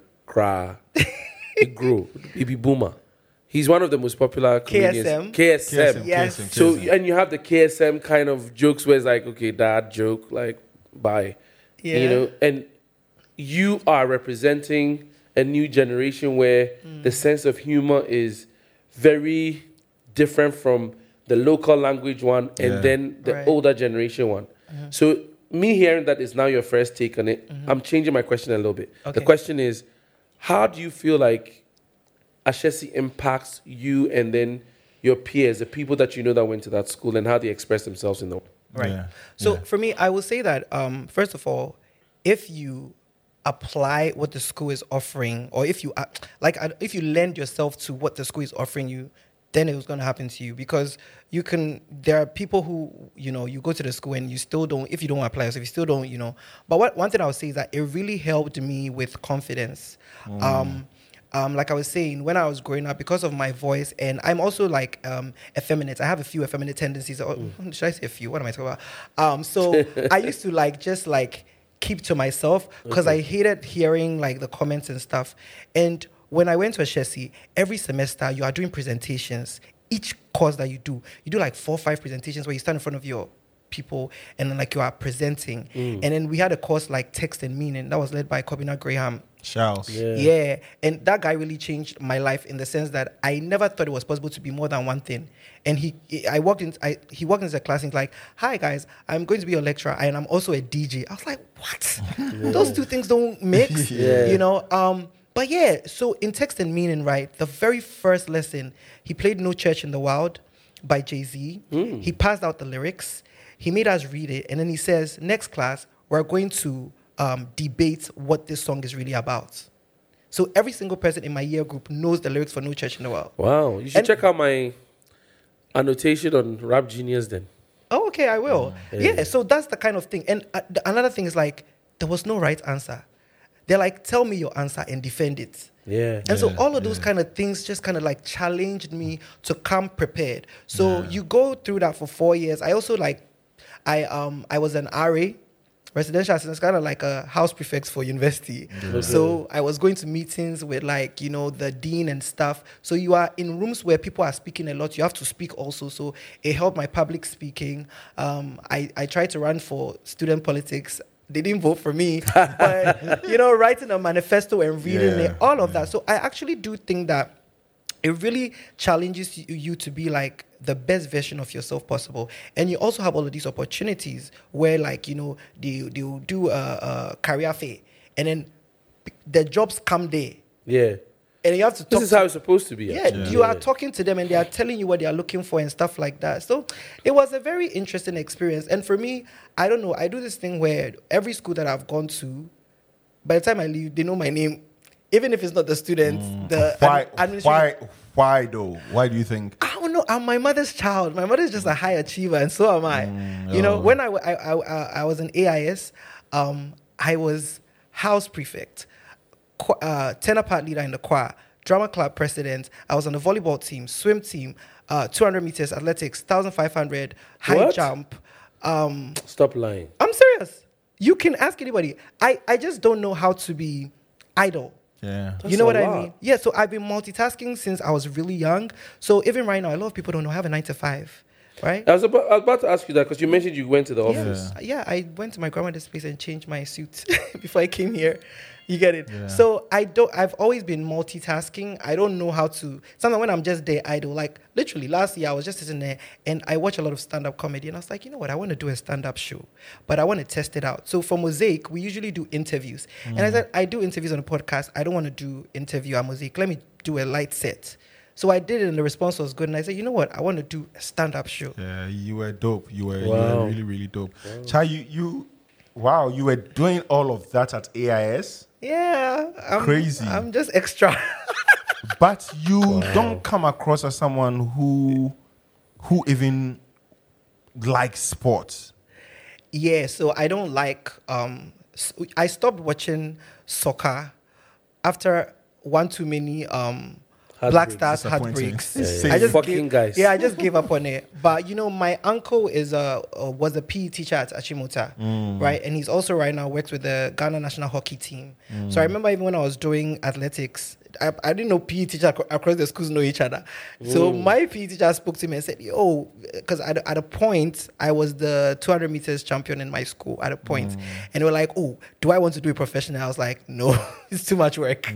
Igro, Ibi Boomer. He's one of the most popular comedians. KSM. Yes. KSM. So, and you have the KSM kind of jokes where it's like, okay, that joke, like, bye. Yeah. And you are representing a new generation where the sense of humor is very different from the local language one and then the older generation one. So me hearing that is now your first take on it, I'm changing my question a little bit. Okay. The question is, how do you feel like Ashesi impacts you and then your peers, the people that you know that went to that school, and how they express themselves in the world? Right. Yeah. So for me, I will say that, first of all, if you apply what the school is offering, or if you lend yourself to what the school is offering you, then it was going to happen to you, because there are people who, you go to the school and you still don't, if you don't apply, so if you still don't, but one thing I would say is that it really helped me with confidence. Like I was saying, when I was growing up, because of my voice, and I'm also like effeminate. I have a few effeminate tendencies. Should I say a few? What am I talking about? So I used to just keep to myself, because I hated hearing the comments and stuff. And when I went to Ashesi, every semester you are doing presentations. Each course that you do like 4 or 5 presentations where you stand in front of your people, and then like you are presenting. And then we had a course like text and meaning that was led by Kobina Graham. Charles. Yeah. And that guy really changed my life in the sense that I never thought it was possible to be more than one thing. And he walked into the class and he's like, "Hi guys, I'm going to be your lecturer and I'm also a DJ." I was like, "What? Those two things don't mix." You know? But yeah, so in text and meaning, right, the very first lesson, he played No Church in the Wild by Jay-Z. He passed out the lyrics. He made us read it. And then he says, next class, we're going to debate what this song is really about. So every single person in my year group knows the lyrics for No Church in the Wild. Wow. You should check out my annotation on Rap Genius then. Oh, okay, I will. Yeah, so that's the kind of thing. And another thing is like, there was no right answer. They're like, tell me your answer and defend it. Yeah. And so all of those kind of things just kind of like challenged me to come prepared. So you go through that for 4 years. I also like, I was an RA, residential assistant, kind of like a house prefect for university. So I was going to meetings with like, you know, the dean and stuff. So you are in rooms where people are speaking a lot. You have to speak also. So it helped my public speaking. I tried to run for student politics. They didn't vote for me, but, you know, writing a manifesto and reading it, all of that. So I actually do think that it really challenges you to be like the best version of yourself possible. And you also have all of these opportunities where, like, you know, they'll do a career fair and then the jobs come there. Yeah. And you have to talk. This is how it's supposed to be. You are talking to them and they are telling you what they are looking for and stuff like that. So it was a very interesting experience. And for me, I don't know, I do this thing where every school that I've gone to, by the time I leave, they know my name. Even if it's not the students, Why though? Why do you think? I don't know. I'm my mother's child. My mother is just a high achiever, and so am I. You know, when I was in AIS, I was house prefect, tenor part leader in the choir, drama club president. I was on the volleyball team, swim team, 200 meters athletics, 1,500 high jump. Stop lying. I'm serious. You can ask anybody. I just don't know how to be idle. Yeah. You know what I mean? Yeah, so I've been multitasking since I was really young. So even right now, a lot of people don't know I have a 9-to-5, right? I was about to ask you that because you mentioned you went to the office. Yeah, I went to my grandmother's place and changed my suit before I came here. You get it? Yeah. So I've always been multitasking. I don't know how to, sometimes when I'm just there idle, like literally last year I was just sitting there and I watch a lot of stand-up comedy and I was like, you know what, I want to do a stand-up show, but I want to test it out. So for Mosaic, we usually do interviews. And I said, I do interviews on a podcast. I don't want to do interview at Mosaic. Let me do a light set. So I did it and the response was good. And I said, you know what, I want to do a stand-up show. Yeah, you were dope. You were really, really dope. Wow. Chai, you were doing all of that at AIS? Yeah. Crazy. I'm just extra. But you don't come across as someone who even likes sports. Yeah, so I don't like... I stopped watching soccer after one too many... Black Stars heartbreaks. I just gave up on it. But you know, my uncle was a PE teacher at Achimota, right? And he's also right now works with the Ghana national hockey team. So I remember even when I was doing athletics, I didn't know PE teachers across the schools know each other. So my PE teacher spoke to me and said, "Yo," because at a point I was the 200 meters champion in my school at a point, and they were like, "Oh, do I want to do it professionally?" I was like, "No, it's too much work."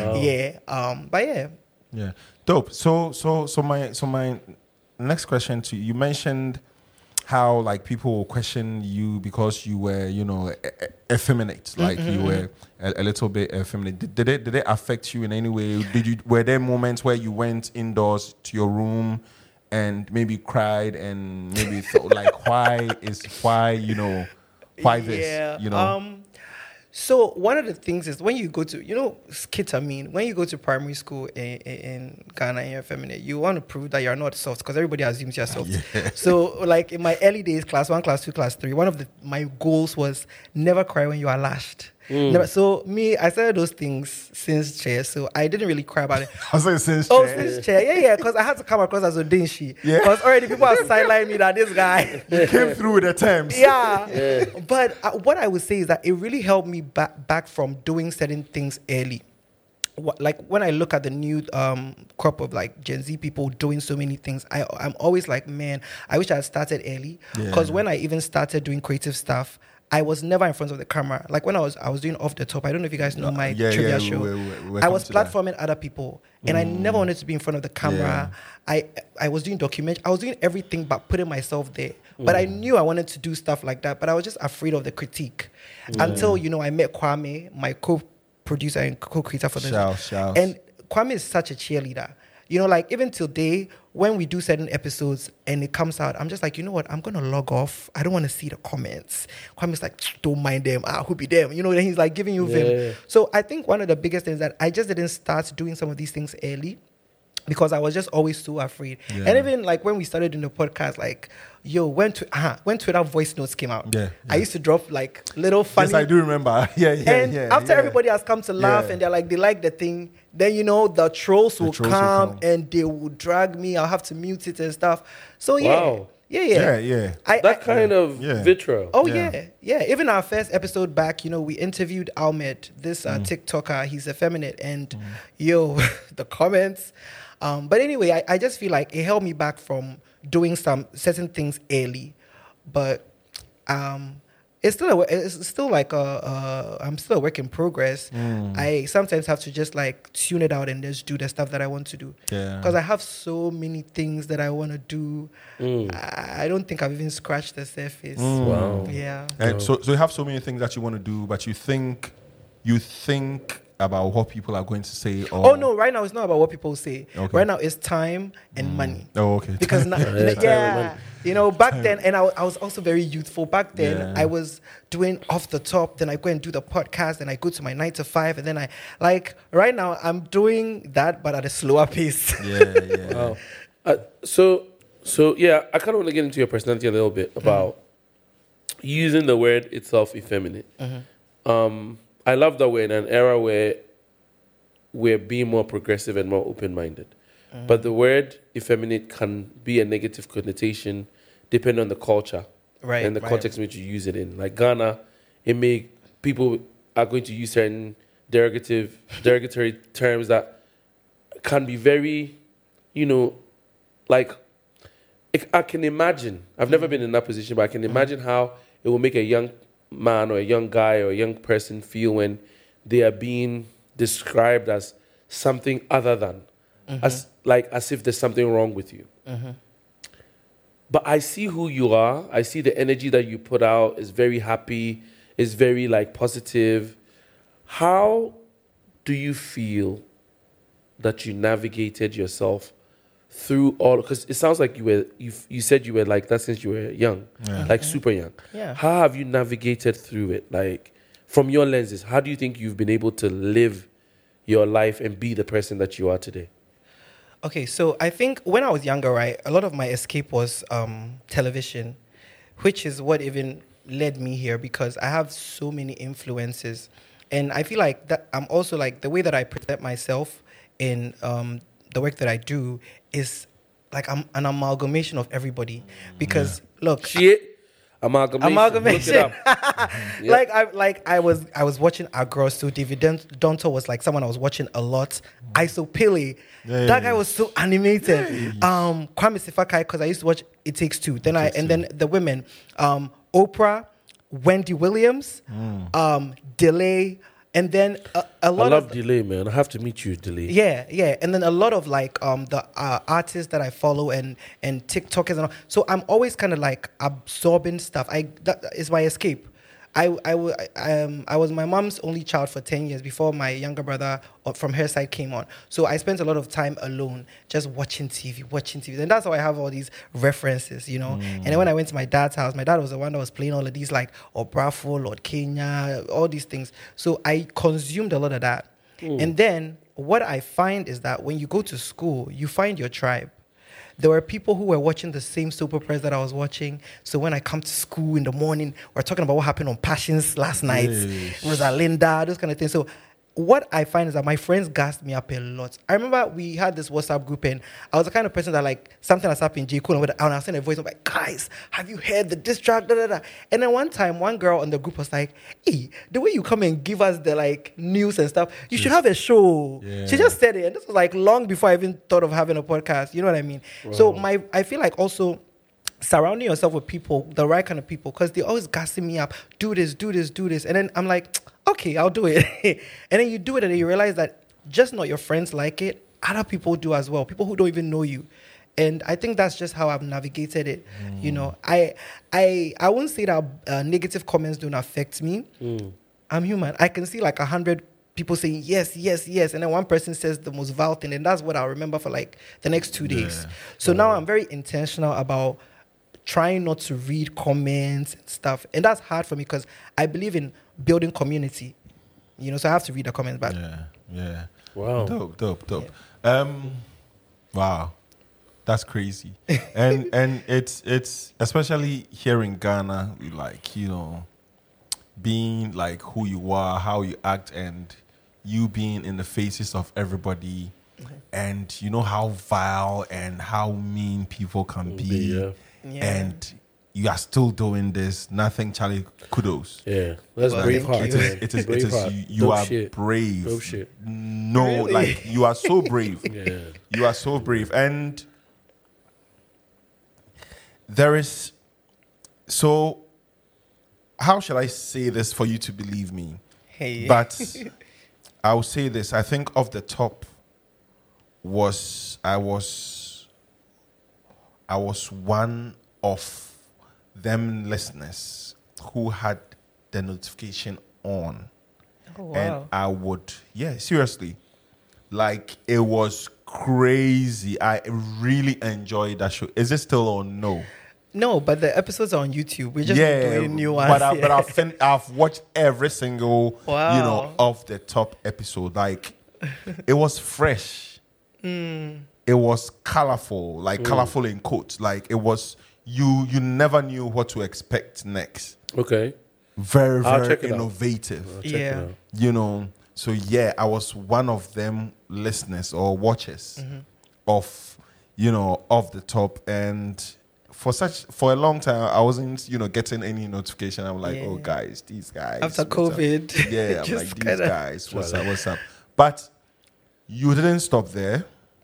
But yeah. Yeah, dope. So my next question to you. You mentioned how like people will question you because you were, you know, effeminate, like you were a little bit effeminate. Did it affect you in any way? Were there moments where you went indoors to your room and maybe cried and maybe thought like why this, you know? So one of the things is when you go to, you know, ketamine, when you go to primary school in Ghana and you're feminine, you want to prove that you're not soft because everybody assumes you're soft. Yeah. So like in my early days, class 1, class 2, class 3, one of my goals was never cry when you are lashed. Never, so I started those things since chair, so I didn't really cry about it. I was saying since chair. Since chair, yeah, because I had to come across as a dinshi. Yeah. Because already people are sidelining me that this guy came through with the terms. Yeah. But what I would say is that it really helped me back from doing certain things early. like when I look at the new crop of like Gen Z people doing so many things, I'm always like, man, I wish I had started early. Because when I even started doing creative stuff, I was never in front of the camera. Like when I was doing Off the Top. I don't know if you guys know my trivia show. I was platforming other people, and I never wanted to be in front of the camera. I was doing documentary. I was doing everything but putting myself there. But I knew I wanted to do stuff like that. But I was just afraid of the critique until I met Kwame, my co-producer and co-creator for the show. And Kwame is such a cheerleader. Like even today, when we do certain episodes and it comes out, I'm just like, you know what? I'm going to log off. I don't want to see the comments. Kwame's like, don't mind them. Who be them? And he's like giving you vim. So I think one of the biggest things that I just didn't start doing some of these things early because I was just always so afraid. And even like when we started in the podcast, like, when Twitter voice notes came out, I used to drop like little funny. Yes, I do remember. And after everybody has come to laugh and they're like, they like the thing, then the trolls will come and they will drag me. I'll have to mute it and stuff. So wow. That kind of vitriol. Oh yeah. Even our first episode back, we interviewed Ahmed, this TikToker. He's effeminate, and the comments. But anyway, I just feel like it held me back from doing some certain things early, but it's still like I'm still a work in progress. I sometimes have to just like tune it out and just do the stuff that I want to do. Because I have so many things that I want to do. I don't think I've even scratched the surface. Wow. Yeah. And so you have so many things that you want to do, but you think about what people are going to say? Or... Oh no! Right now it's not about what people say. Okay. Right now it's time and money. Oh, okay. Because back then, and I was also very youthful. Back then, I was doing Off the Top. Then I go and do the podcast. Then I go to my 9 to 5. And then right now I'm doing that, but at a slower pace. Wow. So I kind of want to get into your personality a little bit about using the word itself, effeminate. I love that we're in an era where we're being more progressive and more open-minded. But the word effeminate can be a negative connotation depending on the culture and the context in which you use it in. Like Ghana, people are going to use certain derogatory terms that can be very, I can imagine. I've never been in that position, but I can imagine how it will make a young man or a young guy or a young person feel when they are being described as something other than, as if there's something wrong with you. But I see who you are. I see the energy that you put out is very happy, is very positive. How do you feel that you navigated yourself through all? Because it sounds like you said you were like that since you were young, super young. How have you navigated through it? From your lenses, how do you think you've been able to live your life and be the person that you are today? Okay, so I think when I was younger, right, a lot of my escape was television, which is what even led me here because I have so many influences. And I feel like that I'm also the way that I present myself in the work that I do is I'm an amalgamation of everybody because look, amalgamation. Look it up. I was watching Our Girls, so David Donto was someone I was watching a lot. Isopele, that guy was so animated. Kwame Sifakai, because I used to watch It Takes Two. Then the women, Oprah, Wendy Williams, Delay. And then a lot of... I love Delay, man. I have to meet you, Delay. Yeah. And then a lot of the artists that I follow and TikTokers and all. So I'm always kind of absorbing stuff. That is my escape. I was my mom's only child for 10 years before my younger brother from her side came on. So I spent a lot of time alone just watching TV. And that's how I have all these references, And then when I went to my dad's house, my dad was the one that was playing all of these Obrafo, Lord Kenya, all these things. So I consumed a lot of that. And then what I find is that when you go to school, you find your tribe. There were people who were watching the same soap operas that I was watching. So when I come to school in the morning, we're talking about what happened on Passions last night, Rosalinda, those kind of things. So what I find is that my friends gassed me up a lot. I remember we had this WhatsApp group, and I was the kind of person that, like, something has happened, J. Cole, and I sent a voice, I'm like, guys, have you heard the diss track? Da, da, da. And then one time, one girl on the group was like, hey, the way you come and give us the, like, news and stuff, you should have a show. Yeah. She just said it, and this was, like, long before I even thought of having a podcast. You know what I mean? Wow. So I feel like also surrounding yourself with people, the right kind of people, because they're always gassing me up, do this. And then I'm like, okay, I'll do it. And then you do it, and then you realize that just not your friends like it, other people do as well, people who don't even know you. And I think that's just how I've navigated it. You know, I won't say that negative comments don't affect me. I'm human. I can see like 100 people saying yes, and then one person says the most vile thing, and that's what I'll remember for like the next 2 days. So now I'm very intentional about trying not to read comments and stuff. And that's hard for me because I believe in building community. You know, so I have to read the comments back. Yeah. Wow. Dope. Yeah. Wow. That's crazy. and it's especially here in Ghana, like, you know, being like who you are, how you act, and you being in the faces of everybody. And you know how vile and how mean people can be. Yeah. And you are still doing this. Nothing, Charlie. Kudos. Yeah, that's brave heart. It is. You are brave. Dope shit. No, really? Like you are so brave. Yeah, you are so brave. And there is. So, how shall I say this for you to believe me? Hey, but I will say this. I think off the top I was one of them listeners who had the notification on. Oh, wow. And I would, seriously, like it was crazy. I really enjoyed that show. Is it still on? No, but the episodes are on YouTube. We're just doing new ones. But I've watched every single, off the top episode. Like, it was fresh. It was colorful, like colorful in quotes. Like it was, you never knew what to expect next. Okay. Very, very innovative. Yeah. You know, so I was one of them listeners or watchers of, off the top. And for a long time, I wasn't, getting any notification. I'm like, oh guys, these guys. After COVID. Yeah, I'm like, these guys, what's up? But you didn't stop there.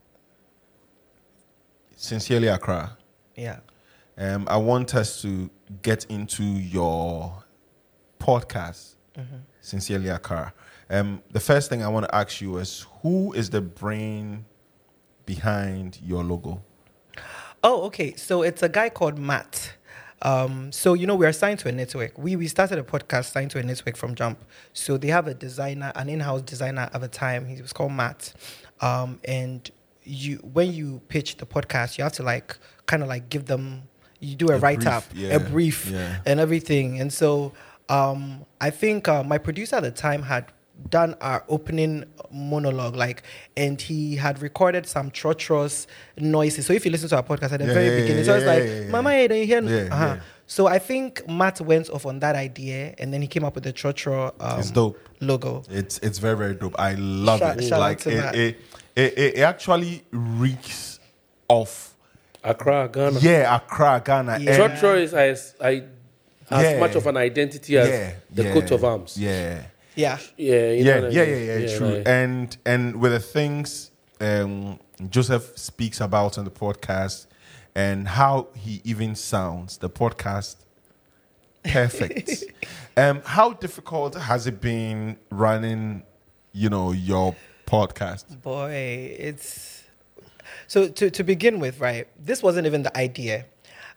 Sincerely Accra. Yeah. I want us to get into your podcast, Sincerely Accra. The first thing I want to ask you is, who is the brain behind your logo? Oh, okay. So it's a guy called Matt. So, we are signed to a network. We started a podcast signed to a network from Jump. So they have a designer, an in-house designer at the time. He was called Matt. And when you pitch the podcast, you have to give them, you do a write-up, a brief and everything. And so I think my producer at the time had done our opening monologue, and he had recorded some trotros noises. So if you listen to our podcast at the very beginning, so it's like, Mama, then you hear. So I think Matt went off on that idea, and then he came up with the trotro it's dope. Logo. It's very, very dope. I love it. Shout out to Matt. It actually reeks of Accra, Ghana. Yeah, Accra, Ghana. Yeah. Trotro is as much of an identity as the coat of arms. Yeah. Yeah. True. And with the things Joseph speaks about on the podcast and how he even sounds, the podcast, perfect. How difficult has it been running, your podcast? Boy, it's so to begin with, right? This wasn't even the idea.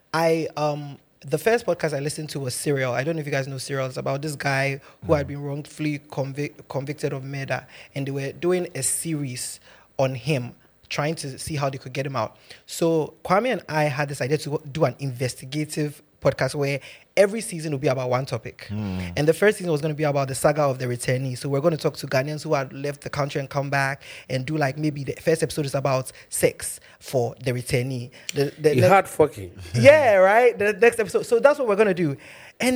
The first podcast I listened to was Serial. I don't know if you guys know Serial. It's about this guy who had been wrongfully convicted of murder, and they were doing a series on him, trying to see how they could get him out. So Kwame and I had this idea to do an investigative podcast where every season will be about one topic. And the first season was going to be about the saga of the returnee. So we're going to talk to Ghanaians who had left the country and come back and do maybe the first episode is about sex for the returnee. Hard fucking. Yeah, right? The next episode. So that's what we're going to do. And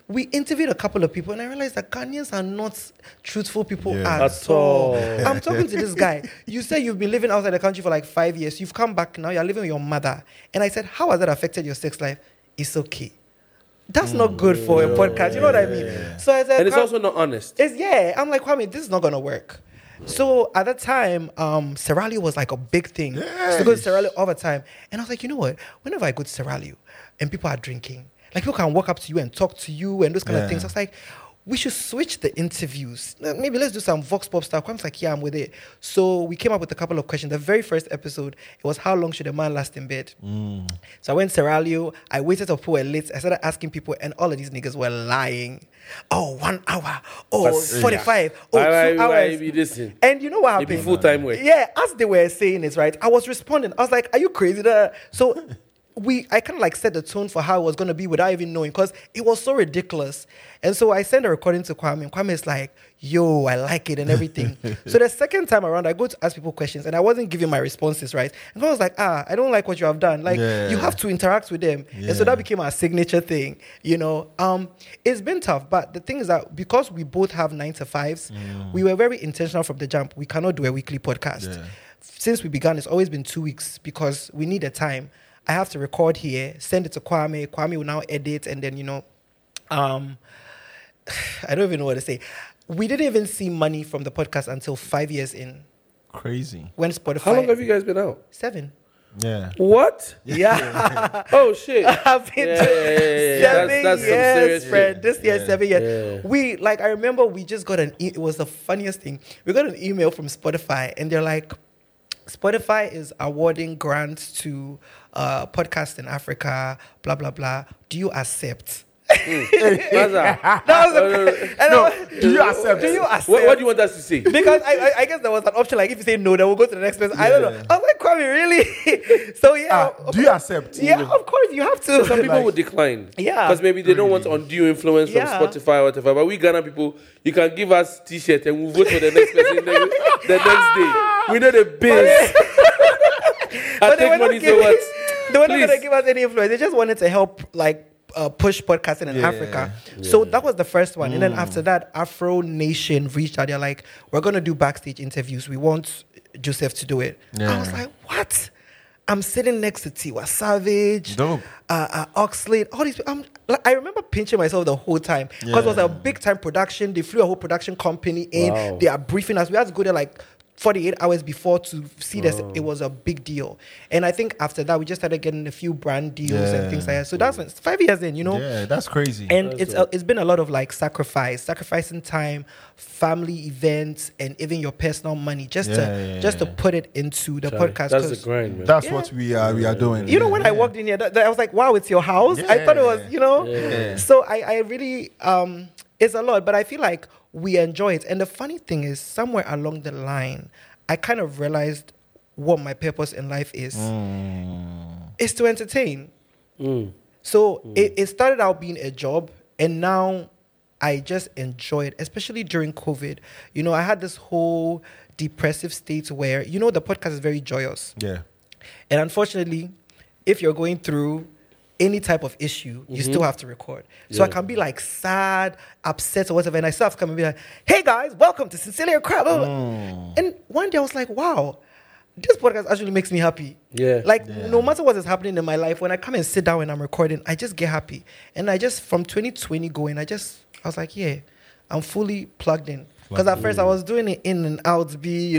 we interviewed a couple of people, and I realized that Ghanaians are not truthful people Yeah. at all. I'm talking to this guy. You say you've been living outside the country for like 5 years. You've come back now. You're living with your mother. And I said, how has that affected your sex life? It's okay. That's not good for a podcast. You know what I mean? So I said, And it's also not honest. I'm like, Kwame, this is not gonna work. So at that time, Serralio was like a big thing. So go to Serralio all the time. And I was like, you know what? Whenever I go to Serralio and people are drinking, like people can walk up to you and talk to you and those kind of things. I was like, we should switch the interviews. Maybe let's do some Vox Pop stuff. Kwame's like, yeah, I'm with it. So we came up with a couple of questions. The very first episode, it was how long should a man last in bed? So I went to Serralio. I waited till people were late. I started asking people, and all of these niggas were lying. Oh, 1 hour. Oh, 45. Oh, 2 hours. And you know what happened? Maybe full-time work. Yeah, as they were saying it, right, I was responding. I was like, are you crazy? So I kind of like set the tone for how it was going to be without even knowing, because it was so ridiculous. And so I sent a recording to Kwame, and Kwame is like, yo, I like it and everything. So the second time around, I go to ask people questions, and I wasn't giving my responses, right? And I was like, I don't like what you have done. Like, you have to interact with them. And so that became our signature thing, you know. It's been tough, but the thing is that because we both have 9 to 5s, we were very intentional from the jump. We cannot do a weekly podcast. Since we began, it's always been 2 weeks because we need a time. I have to record here, send it to Kwame. Kwame will now edit, and then, you know, I don't even know what to say. We didn't even see money from the podcast until 5 years in. Crazy. When Spotify. How long have you guys been out? 7. Yeah. What? Yeah. Oh, shit. I've been 7 That's some years, serious friend. shit. This year, 7 years. We, like, I remember we just got it was the funniest thing. We got an email from Spotify, and they're like, Spotify is awarding grants to podcasts in Africa, blah, blah, blah. Do you accept? What's that? Do you accept? Do you accept? What do you want us to say? Because I guess there was an option, like if you say no, then we'll go to the next person. I don't know. I was like, Kwame, really? So yeah. Do you accept? Yeah, of course you have to. Some people would decline. Yeah. Because maybe they don't want undue influence from Spotify or whatever. But we Ghana people, you can give us t-shirt and we'll vote for the next person the next day. We know the biz. I take money so what? They were not going to give us any influence. They just wanted to help, like, push podcasting in Africa. So that was the first one. And then after that, Afro Nation reached out. They're like, we're going to do backstage interviews. We want Joseph to do it. I was like, what? I'm sitting next to Tiwa Savage, Oxlade, all these people. I remember pinching myself the whole time because it was a big time production. They flew a whole production company in. Wow. They are briefing us. We had to go there like 48 hours before to see this. It was a big deal. And I think after that, we just started getting a few brand deals and things like that. So that's 5 years in, you know? Yeah, that's crazy. And it's been a lot of like sacrificing time, family events, and even your personal money just to put it into the podcast. That's the grind, man. That's what we are doing. You know, when I walked in here, I was like, wow, it's your house. I thought it was, you know? So I really, it's a lot, but I feel like we enjoy it. And the funny thing is, somewhere along the line, I kind of realized what my purpose in life is. It's to entertain. So it started out being a job, and now I just enjoy it, especially during COVID. You know, I had this whole depressive state where, you know, the podcast is very joyous. Yeah. And unfortunately, if you're going through any type of issue, you still have to record. So I can be like sad, upset or whatever, and I still have to come and be like, hey guys, welcome to Sincerely Crap. And one day I was like, wow, this podcast actually makes me happy. No matter what is happening in my life, when I come and sit down and I'm recording, I just get happy. And I just, from 2020 going, I was like, yeah, I'm fully plugged in. Because at first I was doing it in and out,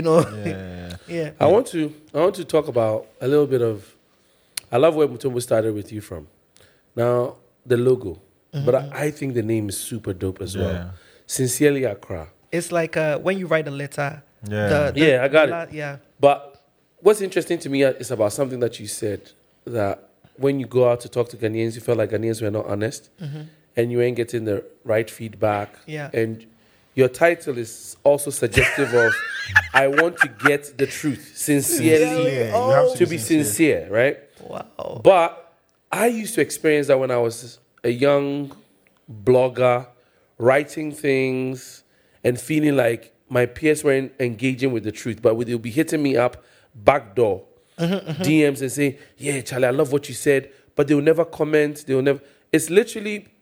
I want to talk about a little bit of, I love where Mutombo started with you from. Now, the logo. But I think the name is super dope as well. Sincerely Accra. It's like when you write a letter. I got it. Yeah. But what's interesting to me is about something that you said, that when you go out to talk to Ghanaians, you felt like Ghanaians were not honest. And you ain't getting the right feedback. And your title is also suggestive of, I want to get the truth sincerely, to be sincere, right? Wow. But I used to experience that when I was a young blogger, writing things and feeling like my peers weren't engaging with the truth, but they'll be hitting me up backdoor, DMs, and say, yeah, Charlie, I love what you said, but they'll never comment. It's literally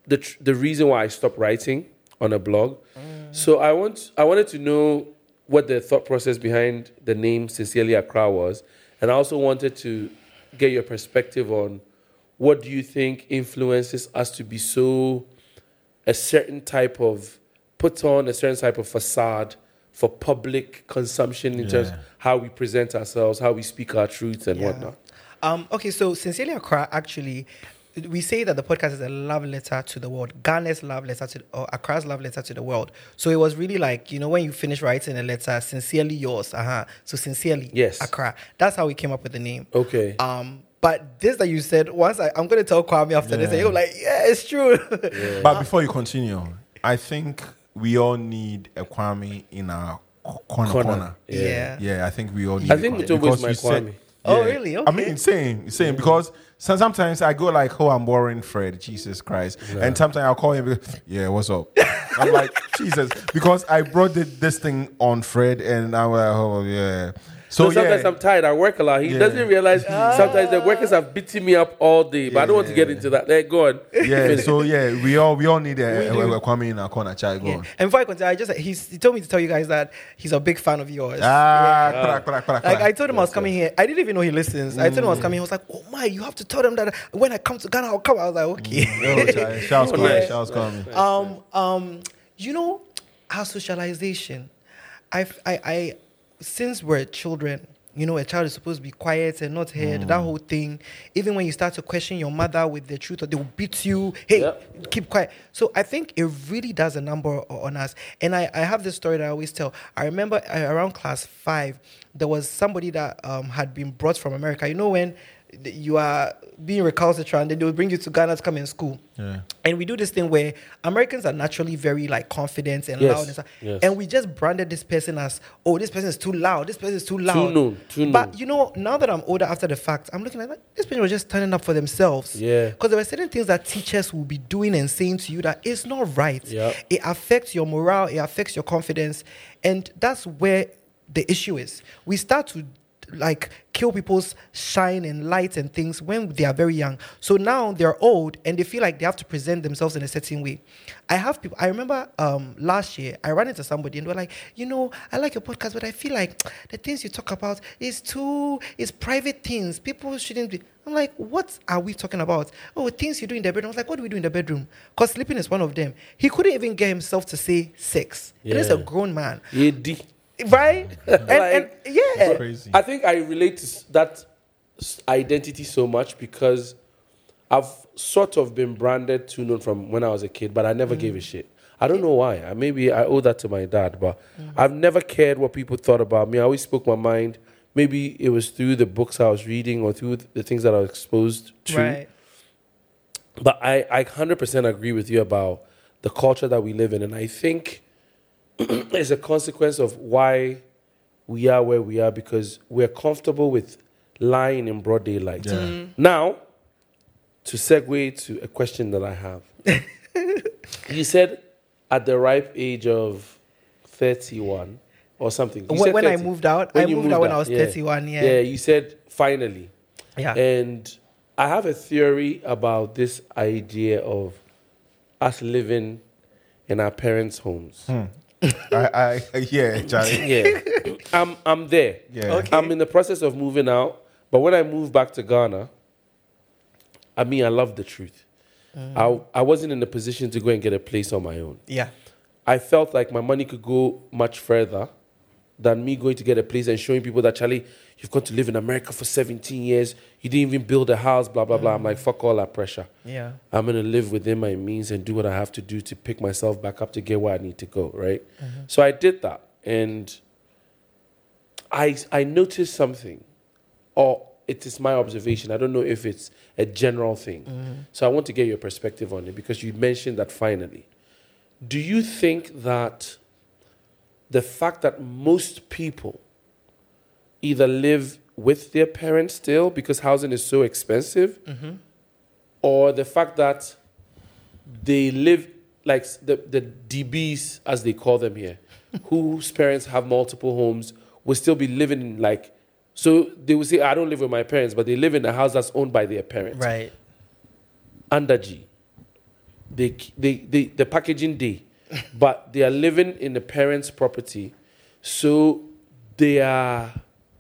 the reason why I stopped writing on a blog. So I wanted to know what the thought process behind the name Sincerely Accra was, and I also wanted to get your perspective on what do you think influences us to be so a certain type of put on a certain type of facade for public consumption in terms of how we present ourselves, how we speak our truths and whatnot. Okay, so Sincerely Accra, actually, we say that the podcast is a love letter to the world, Ghana's love letter to, or Accra's love letter to the world. So it was really like, when you finish writing a letter, sincerely yours, so sincerely Accra. That's how we came up with the name. Okay. But this that you said, once I'm going to tell Kwame after this, and you're like, yeah, it's true. Yeah. But before you continue, I think we all need a Kwame in our corner. Yeah, I think we all need. I think it's always my Kwame. Oh, really? Okay. I mean, insane. Because sometimes I go like, oh, I'm boring Fred, Jesus Christ. Yeah. And sometimes I'll call him, what's up? I'm like, Jesus. Because I brought this thing on Fred and I'm like, oh, yeah. So sometimes I'm tired. I work a lot. He doesn't realize sometimes the workers have beaten me up all day. But I don't want to get into that. Go on. Yeah. So we all need a Kwame in our corner. Child, go on. And before I continue, he told me to tell you guys that he's a big fan of yours. Like I told him I was coming here. I didn't even know he listens. I told him I was coming. He was like, "Oh my, you have to tell them that when I come to Ghana, I'll come." I was like, "Okay." Shouts coming. Our socialization. I since we're children, a child is supposed to be quiet and not heard, that whole thing. Even when you start to question your mother with the truth, or they will beat you, keep quiet. So I think it really does a number on us. And I have this story that I always tell. I remember around class 5, there was somebody that had been brought from America. When you are being recalcitrant, then they will bring you to Ghana to come in school. Yeah. And we do this thing where Americans are naturally very confident and loud and stuff. Yes. And we just branded this person as, this person is too loud. This person is too loud. Too known. But now that I'm older after the fact, I'm looking like this person was just turning up for themselves. Yeah. Because there were certain things that teachers will be doing and saying to you that it's not right. Yeah. It affects your morale. It affects your confidence. And that's where the issue is. We start to kill people's shine and light and things when they are very young. So now they're old and they feel like they have to present themselves in a certain way. I remember last year I ran into somebody and they were like, I like your podcast, but I feel like the things you talk about is private things. People shouldn't be. I'm like, what are we talking about? Oh, things you do in the bedroom. I was like, what do we do in the bedroom? Because sleeping is one of them. He couldn't even get himself to say sex. Yeah. And he's a grown man. Right? and crazy. I think I relate to that identity so much because I've sort of been branded too known from when I was a kid, but I never gave a shit. I don't know why. Maybe I owe that to my dad, but I've never cared what people thought about me. I always spoke my mind. Maybe it was through the books I was reading or through the things that I was exposed to. Right. But I 100% agree with you about the culture that we live in, and I think it's a consequence of why we are where we are because we're comfortable with lying in broad daylight. Yeah. Now, to segue to a question that I have. You said at the ripe age of 31 or something. When I moved out? I moved out when I was 31, Yeah, you said finally. Yeah. And I have a theory about this idea of us living in our parents' homes. Charlie. Yeah. I'm there. Yeah. Okay. I'm in the process of moving out, but when I moved back to Ghana, I love the truth. I wasn't in a position to go and get a place on my own. Yeah. I felt like my money could go much further than me going to get a place and showing people that, Charlie, you've gone to live in America for 17 years. You didn't even build a house, blah, blah, blah. I'm like, fuck all that pressure. Yeah. I'm going to live within my means and do what I have to do to pick myself back up to get where I need to go, right? So I did that. And I noticed something, or it is my observation. I don't know if it's a general thing. So I want to get your perspective on it because you mentioned that finally. Do you think that the fact that most people either live with their parents still because housing is so expensive, or the fact that they live like the DBs, as they call them here, whose parents have multiple homes, will still be living so they will say, I don't live with my parents, but they live in a house that's owned by their parents. Right. Under G, the packaging day, but they are living in the parents' property, so their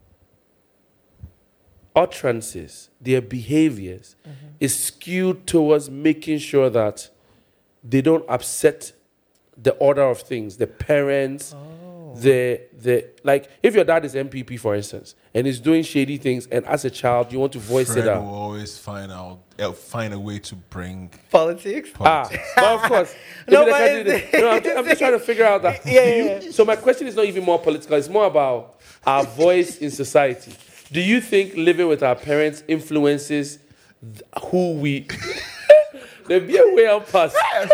utterances, their behaviors is skewed towards making sure that they don't upset the order of things, the parents, the like. If your dad is MPP, for instance, and is doing shady things, and as a child you want to voice Fred it out, will always find a way to bring Politics. but of course, No, I'm just trying to figure out that. Yeah. So my question is not even more political; it's more about our voice in society. Do you think living with our parents influences who we? There be a way out past.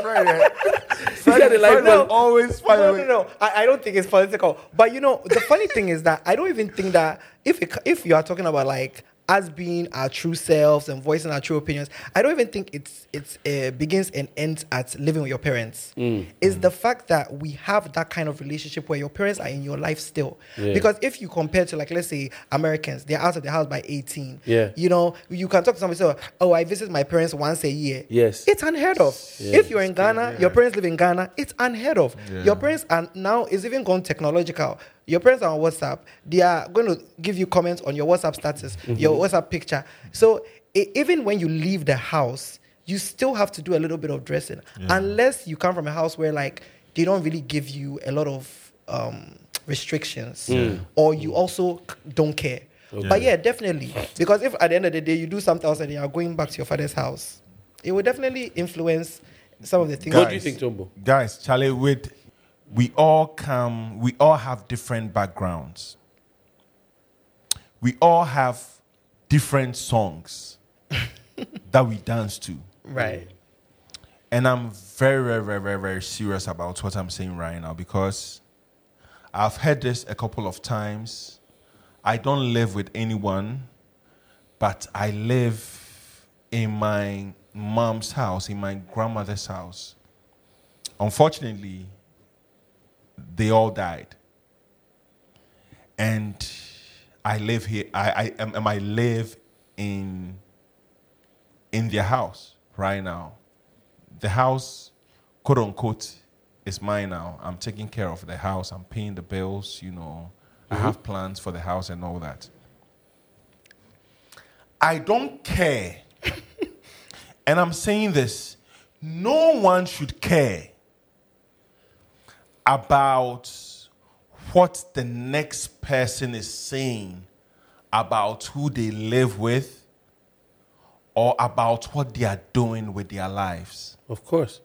Fred will always find a way. No. I don't think it's political. But the funny thing is that I don't even think that if you are talking about like us being our true selves and voicing our true opinions, I don't even think it's begins and ends at living with your parents. It's the fact that we have that kind of relationship where your parents are in your life still. Yeah. Because if you compare to, like, let's say Americans, they're out of the house by 18. Yeah. You can talk to somebody and say, oh, I visit my parents once a year. Yes. It's unheard of. Yeah. If you're in Ghana, your parents live in Ghana, it's unheard of. Yeah. Your parents are now, it's even gone technological. Your parents are on WhatsApp. They are going to give you comments on your WhatsApp status, your WhatsApp picture. So even when you leave the house, you still have to do a little bit of dressing. Yeah. Unless you come from a house where, like, they don't really give you a lot of restrictions. Or you also don't care. Okay. But yeah, definitely. Because if at the end of the day you do something else and you are going back to your father's house, it will definitely influence some of the things. What do you think, Tombo? Guys, Charlie, we all have different backgrounds. We all have different songs that we dance to. Right. And I'm very, very, very, very, very serious about what I'm saying right now because I've heard this a couple of times. I don't live with anyone, but I live in my mom's house, in my grandmother's house. Unfortunately, they all died. And I live here. I live in their house right now. The house, quote unquote, is mine now. I'm taking care of the house. I'm paying the bills, I have plans for the house and all that. I don't care. And I'm saying this. No one should care about what the next person is saying about who they live with or about what they are doing with their lives. Of course.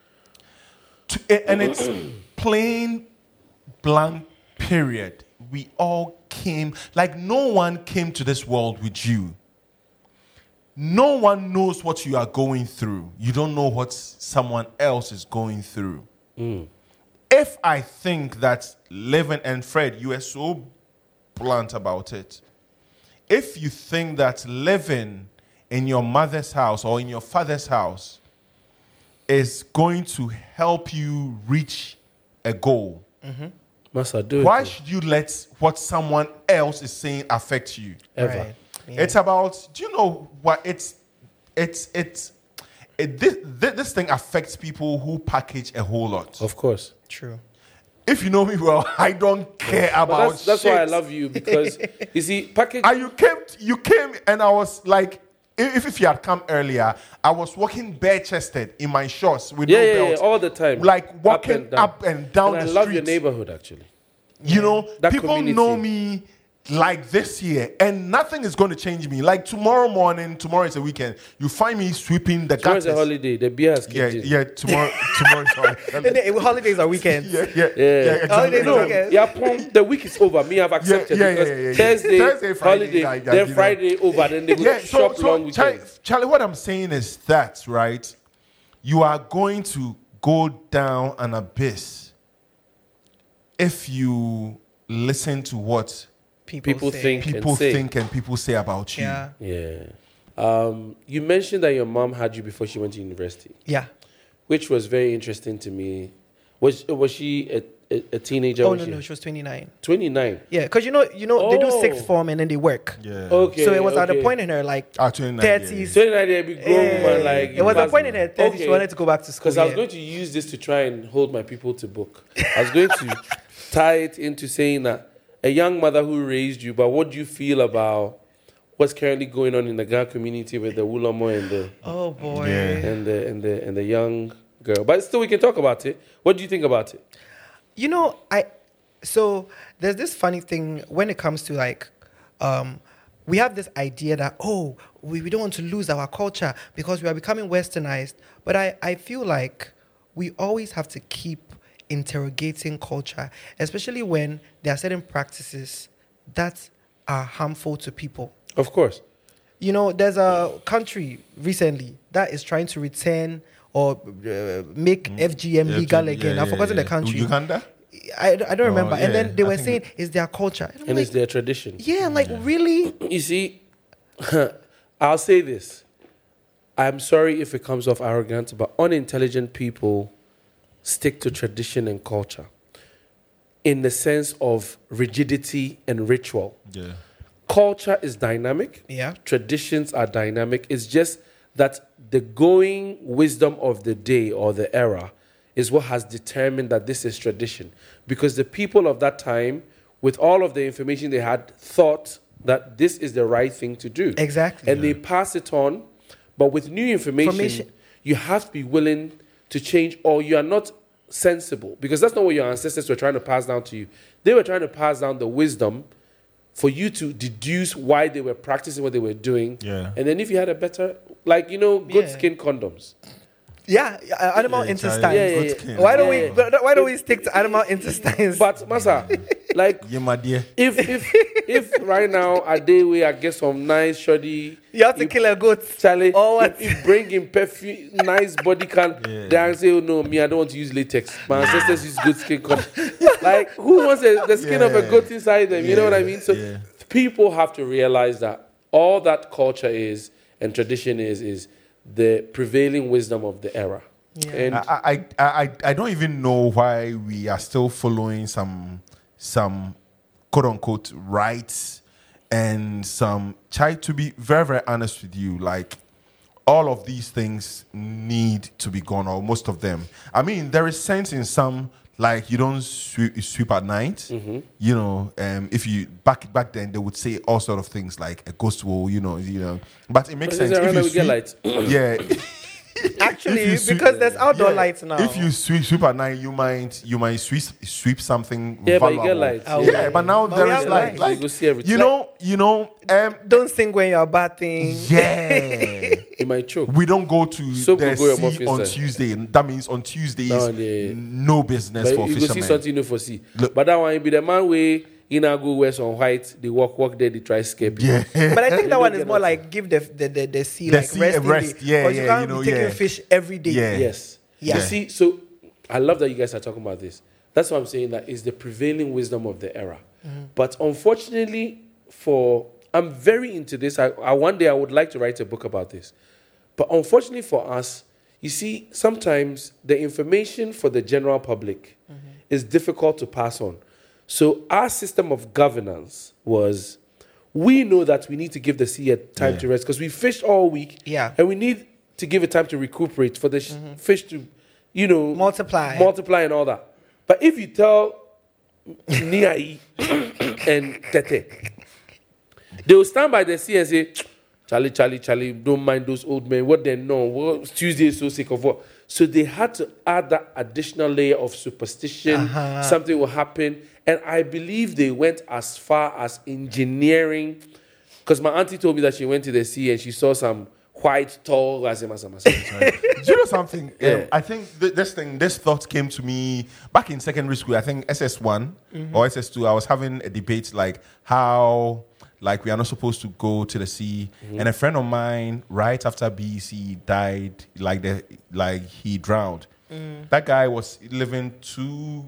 And it's plain blank period. We all came, like no one came to this world with you. No one knows what you are going through. You don't know what someone else is going through. If I think that living, and Fred, you are so blunt about it. If you think that living in your mother's house or in your father's house is going to help you reach a goal, why should you let what someone else is saying affect you? Ever. Right. Yeah. It's about, do you know what this thing affects people who package a whole lot. Of course. True. If you know me well, I don't care about that's shit. why I love you, because you see, package. And you came and I was like, if you had come earlier, I was walking bare-chested in my shorts with no belt. All the time. Like walking up and down the street. I love your neighborhood, actually. You know, That people community. know me like this year, and nothing is going to change me. Like tomorrow is a weekend. You find me sweeping the Tomorrow's gutters. a holiday. The beer has kicked in. Yeah, tomorrow. Holidays are weekends. Yeah. Holidays exactly. are weekends. Yeah, the week is over. Me, I've accepted because Thursday, Friday, holiday, then Friday over, then they go shop long weekend. Charlie, what I'm saying is that, right, you are going to go down an abyss if you listen to what People think and people say about you. Yeah. You mentioned that your mom had you before she went to university. Yeah. Which was very interesting to me. Was she a teenager? Oh no, she was 29. 29. Yeah, because they do sixth form and then they work. Yeah. Okay. So it was at a point in her like 29, 30s. 29, they be grown woman. Like it was a point in her 30s. She wanted to go back to school. Because I was going to use this to try and hold my people to book. I was going to tie it into saying that a young mother who raised you, but what do you feel about what's currently going on in the Ghana community with the Wulomo and the oh boy and the young girl? But still, we can talk about it. What do you think about it? So there's this funny thing when it comes to like, we have this idea that we don't want to lose our culture because we are becoming westernized. But I feel like we always have to keep interrogating culture, especially when there are certain practices that are harmful to people. Of course. There's a country recently that is trying to return or make FGM legal again. I've forgotten the country. Uganda? I don't remember. And then they were saying it's their culture. And it's their tradition. Yeah, really? You see, I'll say this. I'm sorry if it comes off arrogant, but unintelligent people stick to tradition and culture in the sense of rigidity and ritual. Yeah. Culture is dynamic. Yeah. Traditions are dynamic. It's just that the going wisdom of the day or the era is what has determined that this is tradition. Because the people of that time, with all of the information they had, thought that this is the right thing to do. Exactly. And they pass it on. But with new information, you have to be willing to change, or you are not sensible. Because that's not what your ancestors were trying to pass down to you. They were trying to pass down the wisdom for you to deduce why they were practicing what they were doing. Yeah. And then if you had a better, good skin condoms. Yeah, animal intestines. Yeah. Why don't we stick to animal intestines? But Masa, yeah, my dear. If right now a day where I get some nice shoddy, you have to kill a goat. Charlie, or what? If bring in perfume, nice body can, then I say, oh no, me I don't want to use latex. My ancestors use good skin condoms. Like who wants the skin of a goat inside them? You know what I mean? So people have to realize that all that culture is and tradition is the prevailing wisdom of the era. Yeah. And I don't even know why we are still following some quote unquote rights and some to be very, very honest with you, like all of these things need to be gone, or most of them. I mean, there is sense in some, like you don't sweep at night. Mm-hmm. If you back then they would say all sort of things like a ghost will, but it makes sense. If you get lights. Yeah. Actually, because there's outdoor lights now. If you sweep at night, you might sweep something. Yeah, valuable. but you get lights. Yeah, but now there is light. You go see everything. Don't sing when you're bathing. Yeah. You might choke. We don't go to Soap the will go sea on Tuesday. That means on Tuesdays, no business but for you fishermen. go see something you know for see. But that one be the man way go wear some white, they walk there, they try scare people. Yeah. But I think that one is more like give the sea The like sea rest. a rest. Yeah, because you can't be taking fish every day. Yeah. Yes. Yeah. You see, so I love that you guys are talking about this. That's what I'm saying, that is the prevailing wisdom of the era. Mm-hmm. But unfortunately, I'm very into this. I one day I would like to write a book about this. But unfortunately for us, you see, sometimes the information for the general public is difficult to pass on. So our system of governance was, we know that we need to give the sea a time to rest because we fished all week. Yeah. And we need to give it time to recuperate for the fish to, multiply and all that. But if you tell Niai and Tete, they will stand by the sea and say, Charlie, don't mind those old men. What they know, what Tuesday is so sick of what. So they had to add that additional layer of superstition. Something will happen. And I believe they went as far as engineering. Because my auntie told me that she went to the sea and she saw some white, tall, Do you know something? I think this thought came to me back in secondary school. I think SS1 or SS2. I was having a debate like how we are not supposed to go to the sea. And a friend of mine, right after BEC died, he drowned. That guy was living two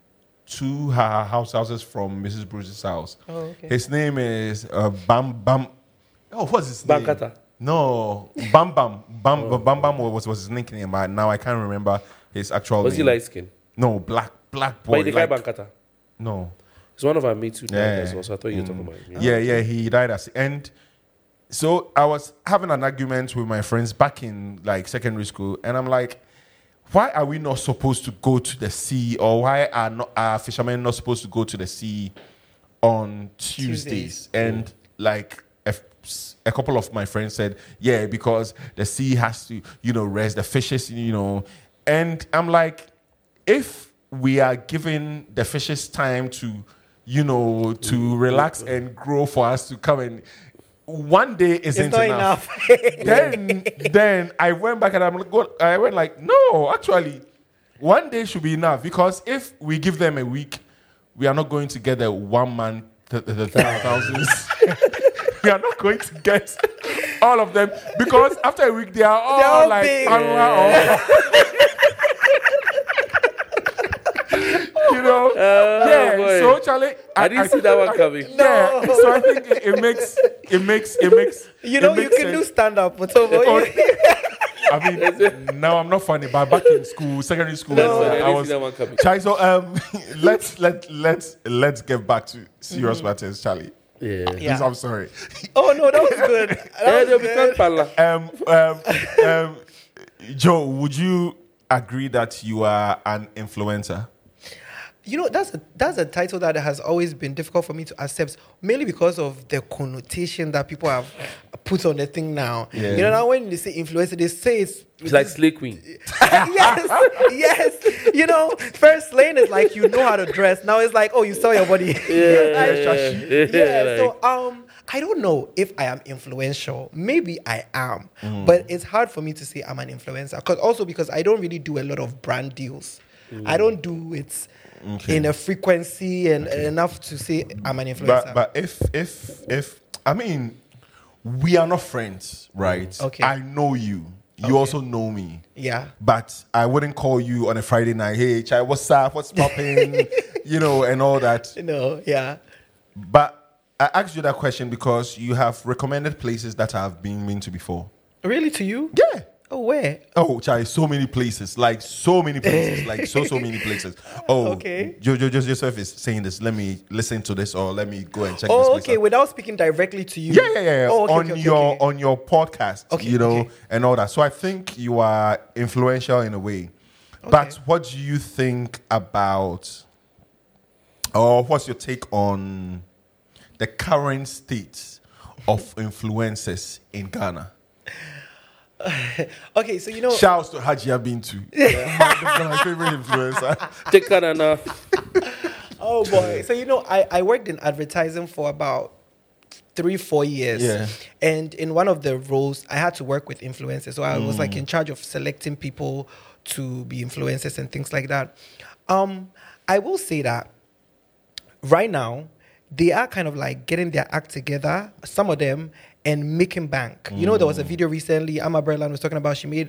houses from Mrs. Bruce's house. Oh, okay. His name is Bam. Oh, what's his name? Bankata. No, Bam Bam was his nickname. Now I can't remember his actual name. Was he light skin? No, black black boy. But the guy Bankata. No. It's one of our mates who died as well, so I thought you were talking about him. Yeah, he died and so I was having an argument with my friends back in like secondary school, and I'm like, why are we not supposed to go to the sea, or why are fishermen not supposed to go to the sea on Tuesdays? And like a couple of my friends said, yeah, because the sea has to, rest the fishes, and I'm like, if we are giving the fishes time to, to relax and grow for us to come and one day isn't enough. then I went back and I went like, no, actually, one day should be enough, because if we give them a week, we are not going to get the 1 month, the thousands. We are not going to get all of them, because after a week they are all like big. Boy. So Charlie, I didn't see that one coming. Yeah, so I think it makes. You can do stand up, but I mean, now I'm not funny, but back in school, secondary school, I was. See that one coming. Charlie, so let's get back to serious matters, Charlie. Yeah. Please, I'm sorry. Oh no, that was good. That was good. Joe, would you agree that you are an influencer? That's a title that has always been difficult for me to accept, mainly because of the connotation that people have put on the thing now. Yeah. Now when they say influencer, they say it's like Slay Queen. yes. First slaying is like you know how to dress. Now it's like, oh, you saw your body. Yeah. So I don't know if I am influential. Maybe I am, but it's hard for me to say I'm an influencer. Because I don't really do a lot of brand deals. I don't do it in a frequency and enough to say I'm an influencer. But if I mean, we are not friends, right? Okay. I know you. You also know me. Yeah. But I wouldn't call you on a Friday night, hey, Chai, what's up? What's popping? And all that. Yeah. But I asked you that question because you have recommended places that I've been to before. Really, to you? Yeah. Oh, where? Oh, Chai, so many places. Like, so many places. Like, so many places. Oh, okay. Joseph is saying this. Let me listen to this, or let me go and check this place place okay. Out. Without speaking directly to you? Yeah. Oh, okay, on your podcast, and all that. So I think you are influential in a way. Okay. But what do you think about, or what's your take on the current state of influencers in Ghana? Okay, so shouts to Hajia Bintu, my favorite influencer. Take that enough. Oh boy! So I worked in advertising for about 3-4 years. Yeah. And in one of the roles, I had to work with influencers. So I was like in charge of selecting people to be influencers and things like that. I will say that right now they are kind of like getting their act together. Some of them. And making bank. There was a video recently, Amma Berland was talking about, she made,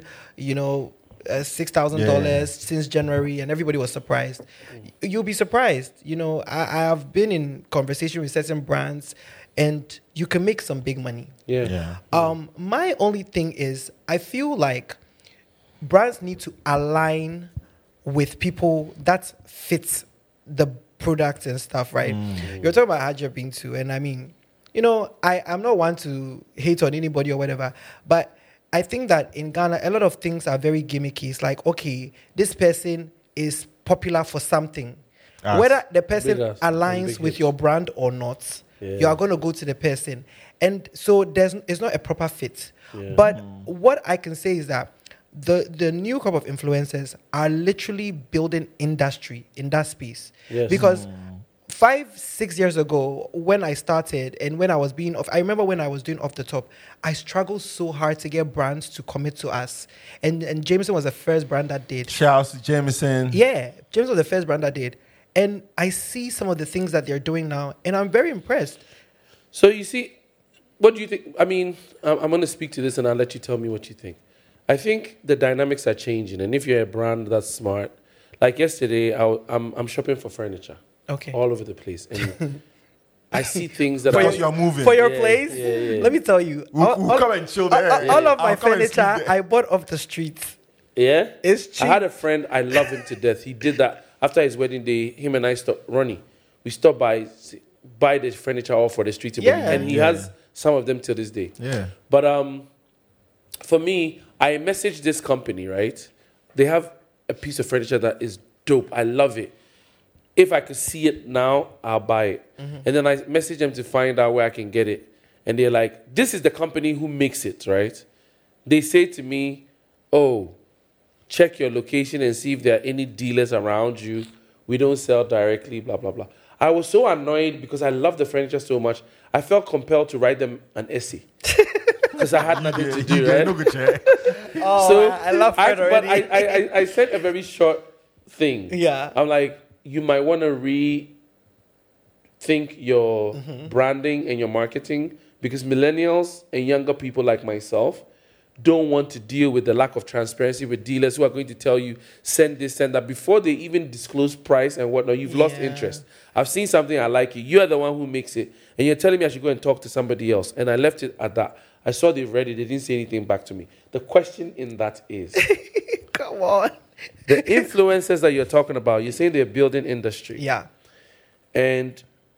$6,000 since January, and everybody was surprised. You'll be surprised. I have been in conversation with certain brands, and you can make some big money. Yeah. My only thing is, I feel like brands need to align with people that fit the product and stuff, right? You're talking about Hajia Bintu, and I mean, I'm not one to hate on anybody or whatever, but I think that in Ghana, a lot of things are very gimmicky. It's like, okay, this person is popular for something. Whether the person aligns with your brand or not, you are going to go to the person. And so it's not a proper fit. Yeah. But what I can say is that the new crop of influencers are literally building industry in that space. Yes. Because 5-6 years ago, when I started and when I was I remember when I was doing Off the Top, I struggled so hard to get brands to commit to us. And Jameson was the first brand that did. Shouts to Jameson. Yeah, Jameson was the first brand that did. And I see some of the things that they're doing now, and I'm very impressed. So you see, what do you think? I mean, I'm going to speak to this and I'll let you tell me what you think. I think the dynamics are changing. And if you're a brand that's smart, like yesterday, I'm shopping for furniture. Okay. All over the place. And I see things that because you're moving. For your place? Yeah. Let me tell you. We'll come and chill there. All of my furniture I bought off the street. Yeah? It's cheap. I had a friend, I love him to death. He did that. after his wedding day, him and I stopped, Ronnie, we stopped by the furniture off for the street table. Yeah. And he has some of them till this day. Yeah. But for me, I messaged this company, right? They have a piece of furniture that is dope. I love it. If I could see it now, I'll buy it. And then I messaged them to find out where I can get it. And they're like, this is the company who makes it, right? They say to me, oh, check your location and see if there are any dealers around you. We don't sell directly, blah, blah, blah. I was so annoyed because I love the furniture so much. I felt compelled to write them an essay. Because I had nothing to do, right? So I love it already. But I said a very short thing. Yeah. I'm like, you might want to rethink your branding and your marketing, because millennials and younger people like myself don't want to deal with the lack of transparency with dealers who are going to tell you, send this, send that. Before they even disclose price and whatnot, you've lost interest. I've seen something, I like it. You're the one who makes it. And you're telling me I should go and talk to somebody else. And I left it at that. I saw they've read it. They didn't say anything back to me. The question in that is... Come on. The influencers that you're talking about, you're saying they're building industry. Yeah. And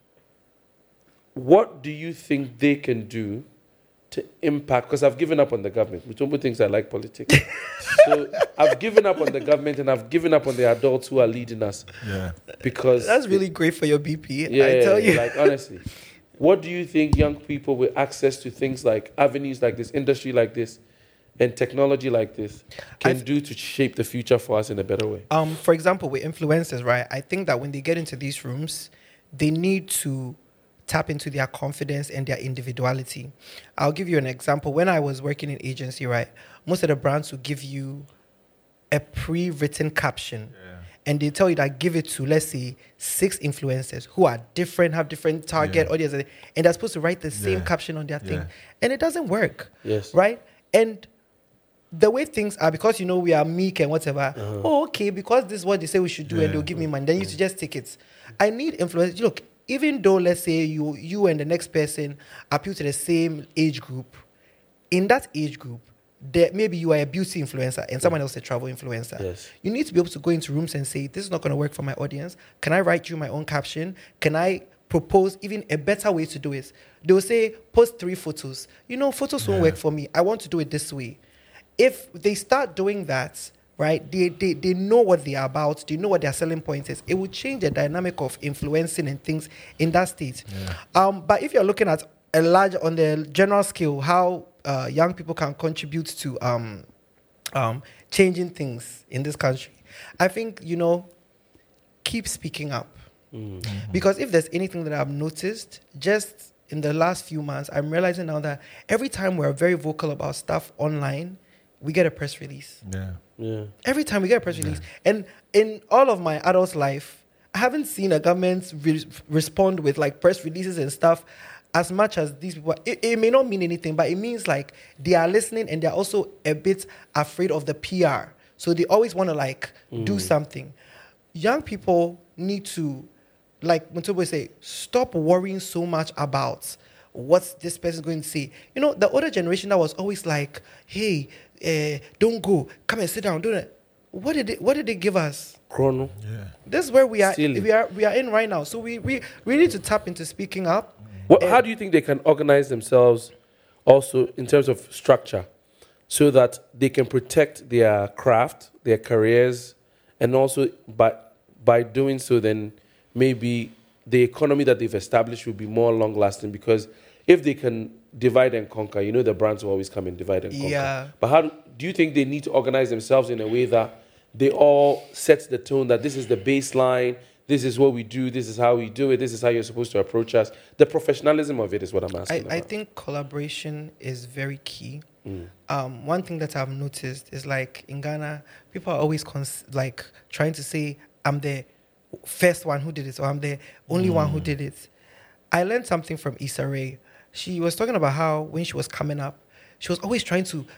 what do you think they can do to impact? Because I've given up on the government. Which one thinks I like politics? So I've given up on the government and I've given up on the adults who are leading us. Yeah. Because that's really great for your BP. Yeah, I tell you. Like honestly. What do you think young people with access to things like avenues like this, industry like this, and technology like this can do to shape the future for us in a better way? For example, with influencers, right? I think that when they get into these rooms, they need to tap into their confidence and their individuality. I'll give you an example. When I was working in agency, right, most of the brands will give you a pre-written caption. And they tell you that give it to, let's say, 6 influencers who are different, have different target audience, and they're supposed to write the same caption on their thing. And it doesn't work, right? And the way things are, because, you know, we are meek and whatever, oh, okay, because this is what they say we should do and they'll give me money, then you should just take it. I need influencers. Look, even though, let's say, you and the next person appeal to the same age group, in that age group, maybe you are a beauty influencer and someone else a travel influencer. You need to be able to go into rooms and say, this is not going to work for my audience. Can I write you my own caption? Can I propose even a better way to do it? They will say, post 3 photos. You know, photos won't work for me. I want to do it this way. If they start doing that, right, they know what they are about. They know what their selling point is. It will change the dynamic of influencing and things in that state. But if you're looking at on the general scale, how young people can contribute to changing things in this country, I think, you know, keep speaking up. Because if there's anything that I've noticed, just in the last few months, I'm realizing now that every time we're very vocal about stuff online, we get a press release. Every time we get a press release. And in all of my adult life, I haven't seen a government respond with like press releases and stuff as much as these people. It may not mean anything, but it means like they are listening and they're also a bit afraid of the PR. So they always want to like do something. Young people need to, like Mutobo say, stop worrying so much about what's this person going to say. You know, the older generation that was always like, hey, don't go, come and sit down, do that. What did they give us? Chrono. This is where we are. We are in right now. So we need to tap into speaking up. How do you think they can organize themselves also in terms of structure so that they can protect their craft, their careers, and also by doing so, then maybe the economy that they've established will be more long-lasting? Because if they can divide and conquer, you know the brands will always come and divide and conquer. But how do you think they need to organize themselves in a way that they all set the tone that this is the baseline, this is what we do, this is how we do it, this is how you're supposed to approach us? The professionalizing of it is what I'm asking about. I think collaboration is very key. One thing that I've noticed is like in Ghana, people are always trying to say, I'm the first one who did it, or I'm the only one who did it. I learned something from Issa Rae. She was talking about how when she was coming up, she was always trying to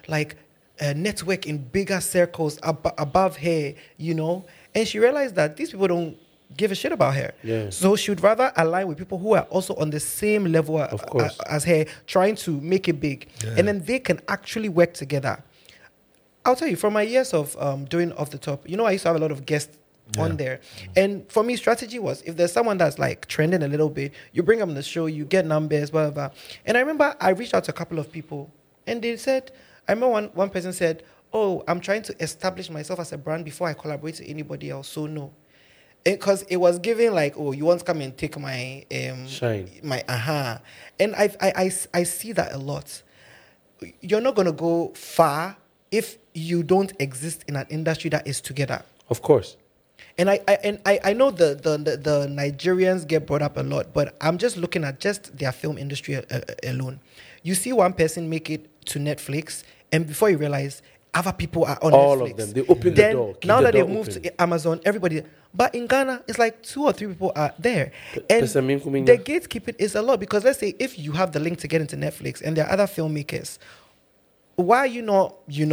network in bigger circles above her, you know, and she realized that these people don't give a shit about her. So she would rather align with people who are also on the same level as her, trying to make it big. And then they can actually work together. I'll tell you, from my years of doing Off the Top, you know, I used to have a lot of guest on there. And for me, strategy was, if there's someone that's like trending a little bit, you bring them on the show, you get numbers, blah, blah, blah. And I remember I reached out to a couple of people, and they said, I remember one person said, oh, I'm trying to establish myself as a brand before I collaborate with anybody else, so no. Because it was giving like, oh, you want to come and take my shine, my and I see that a lot. You're not gonna go far if you don't exist in an industry that is together. Of course. And I know the Nigerians get brought up a lot, but I'm just looking at just their film industry alone. You see one person make it to Netflix, and before you realize, other people are on all Netflix. Of them. They open the door. Now that they've moved to Amazon, everybody. But in Ghana, it's like 2 or 3 people are there. And the gatekeeping is a lot, because let's say if you have the link to get into Netflix and there are other filmmakers, why are you not,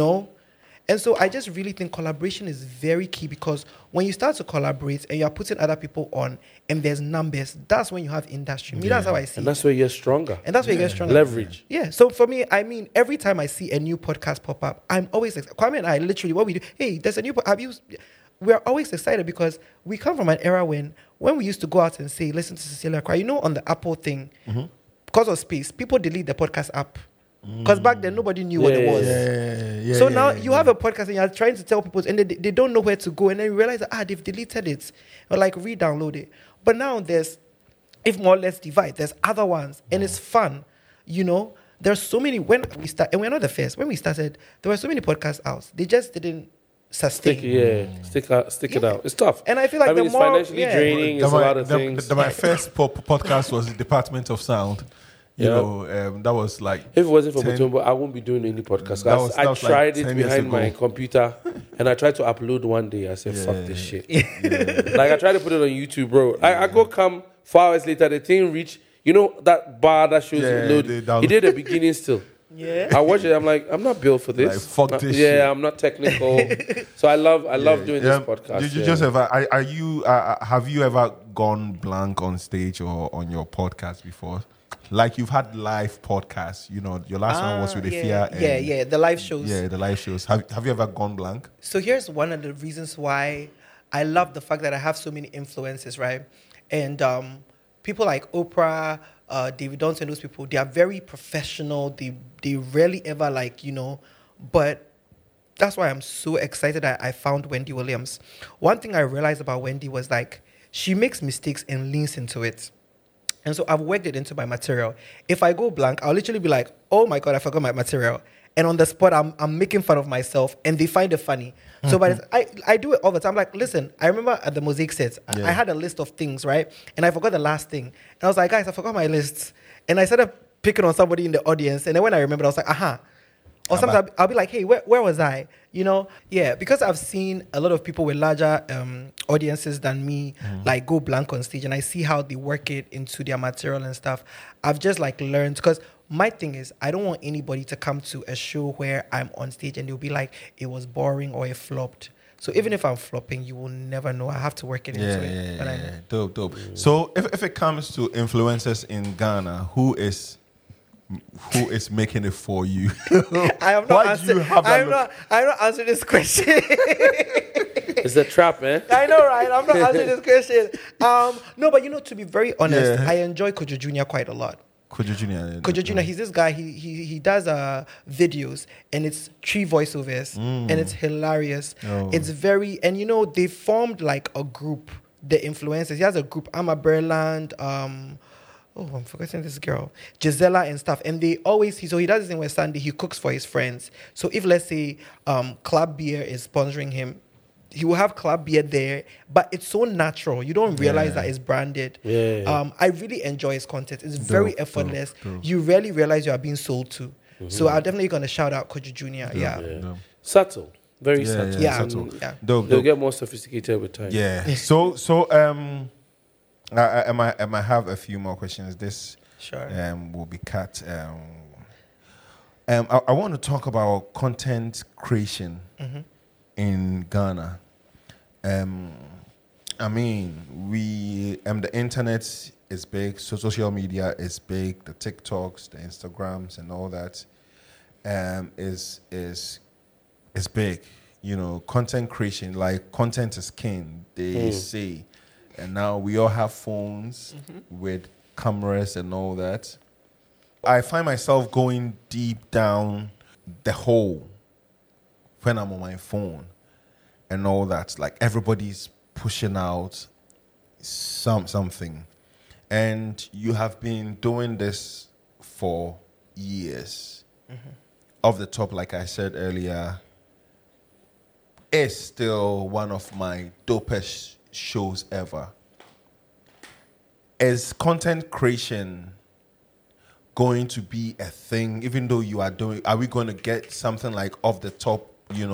And so I just really think collaboration is very key, because when you start to collaborate and you're putting other people on and there's numbers, that's when you have industry. That's how I see it. And that's where you're stronger. And that's where you get stronger. Leverage. Yeah. So for me, I mean, every time I see a new podcast pop up, I'm always excited. Kwame and I literally, what we do, hey, there's a new we're always excited, because we come from an era when we used to go out and say, listen to Cecilia cry, on the Apple thing, because of space, people delete the podcast app. Because back then, nobody knew what it was. So now you have a podcast and you're trying to tell people, and they don't know where to go. And then you realize that, they've deleted it. Or like re-download it. But now there's, if more or less divide, there's other ones. And it's fun. There's so many, when we start, and we're not the first. When we started, there were so many podcasts out. They just didn't sustain. Stick it out. It's tough. And I feel like it's financially draining. It's a lot of things. My first podcast was the Department of Sound. That was like. If it wasn't for Mutombo, I wouldn't be doing any podcast. I tried it behind my computer, and I tried to upload one day. I said, "Fuck this shit." Like I tried to put it on YouTube, bro. I go come 4 hours later, the thing reach. That bar that shows you load. He did the beginning still. Yeah. I watch it. I'm like, I'm not built for this. Like, fuck this shit. I'm not technical. So I love doing this podcast. Did you just have you ever gone blank on stage or on your podcast before? Like you've had live podcasts, your last one was with the Fear. The live shows. Yeah, the live shows. Have you ever gone blank? So here's one of the reasons why I love the fact that I have so many influences, right? And people like Oprah, David Johnson, those people, they are very professional. They rarely ever but that's why I'm so excited that I found Wendy Williams. One thing I realized about Wendy was like, she makes mistakes and leans into it. And so I've worked it into my material. If I go blank, I'll literally be like, oh my God, I forgot my material. And on the spot, I'm making fun of myself, and they find it funny. So I do it all the time. I'm like, listen, I remember at the Mosaic sets, I had a list of things, right? And I forgot the last thing. And I was like, guys, I forgot my list. And I started picking on somebody in the audience. And then when I remembered, I was like, aha. Or sometimes I'll be like, hey, where was I? Because I've seen a lot of people with larger audiences than me, like go blank on stage, and I see how they work it into their material and stuff. I've just learned, because my thing is, I don't want anybody to come to a show where I'm on stage and they'll be like, it was boring or it flopped. So even if I'm flopping, you will never know. I have to work it into it. Yeah. Dope. So if it comes to influencers in Ghana, who is making it for you? I am not answering this question. It's a trap, man. I know, right? I'm not answering this question. No, but to be very honest, I enjoy Kojo Jr. quite a lot. Kojo Jr., he's this guy, he does videos, and it's 3 voiceovers, and it's hilarious. It's very, and they formed like a group, the influencers. He has a group, Amma Berland, I'm forgetting this girl, Gisela and stuff. And they always, so he does this thing where Sunday he cooks for his friends. So if, let's say, Club Beer is sponsoring him, he will have Club Beer there, but it's so natural. You don't realize that it's branded. I really enjoy his content. It's very effortless. Dope. You rarely realize you are being sold to. So I'm definitely going to shout out Kojo Jr. Dope. Subtle. Very subtle. Subtle. They'll get more sophisticated with time. Yeah. So I might have a few more questions. This will be cut. I want to talk about content creation in Ghana. I mean, the internet is big, so social media is big. The TikToks, the Instagrams, and all that is big. content creation, like content is king, they say. And now we all have phones with cameras and all that. I find myself going deep down the hole when I'm on my phone and all that. Like everybody's pushing out something. And you have been doing this for years. Off the top, like I said earlier, is still one of my dopest shows ever. Is content creation going to be a thing, even though are we going to get something like off the top,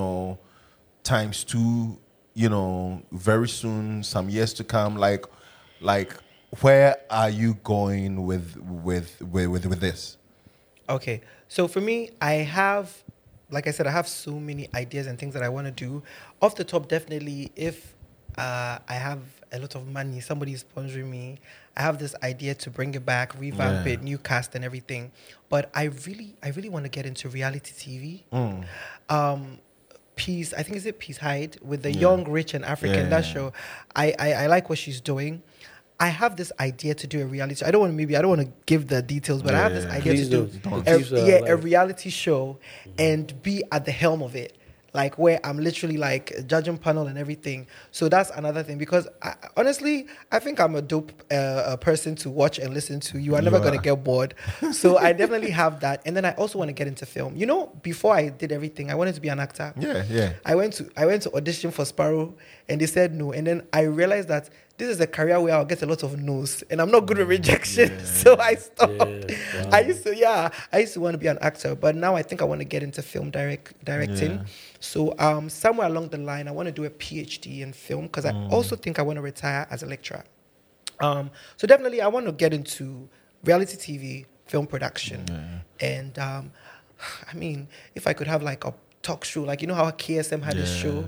×2, very soon, some years to come? Like where are you going with this? Okay, so for me, like I said, I have so many ideas and things that I want to do. Off the top, definitely, if I have a lot of money, somebody is sponsoring me, I have this idea to bring it back, revamp it, new cast and everything. But I really want to get into reality TV. Peace, I think, is it Peace Hyde with the young, rich and African, that show. I like what she's doing. I have this idea to do a reality. I don't want to give the details, but I have this idea to do a reality show and be at the helm of it. Like where I'm literally like judging panel and everything. So that's another thing, because honestly, I think I'm a dope person to watch and listen to. You are never going to get bored. So I definitely have that. And then I also want to get into film. Before I did everything, I wanted to be an actor. Yeah. I went to audition for Sparrow and they said no. And then I realized that this is a career where I'll get a lot of no's and I'm not good with rejection. So I stopped. Wow. I used to want to be an actor, but now I think I want to get into film directing. Yeah. So somewhere along the line, I want to do a PhD in film, because I also think I want to retire as a lecturer. So definitely I want to get into reality TV, film production. And I mean, if I could have like a talk show, like how KSM had a show.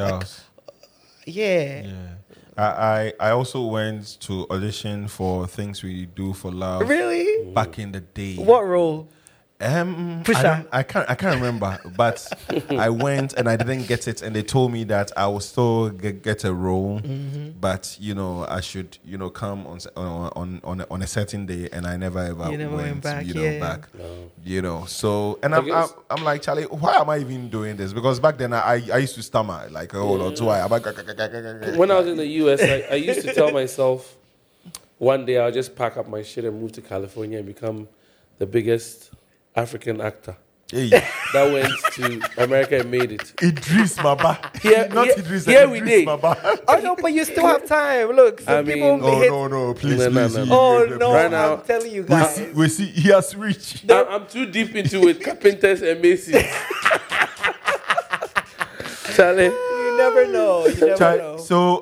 I also went to audition for Things We Do for Love. Really? Back in the day. What role? Pusher. I can't remember, but I went and I didn't get it, and they told me that I will still get a role, but I should come on a certain day, and I never ever went back. No. So, and I'm like, Charlie, why am I even doing this? Because back then I used to stammer like a whole lot. When I was in the US, I used to tell myself, one day I'll just pack up my shit and move to California and become the biggest African actor that went to America and made it. Idris Maba. Here we did. Oh no, but you still have time. Look, no, please. Oh no, right now, I'm telling you guys. We see he has reached. I'm too deep into it. Carpenters and Masons. Charlie, you never know. So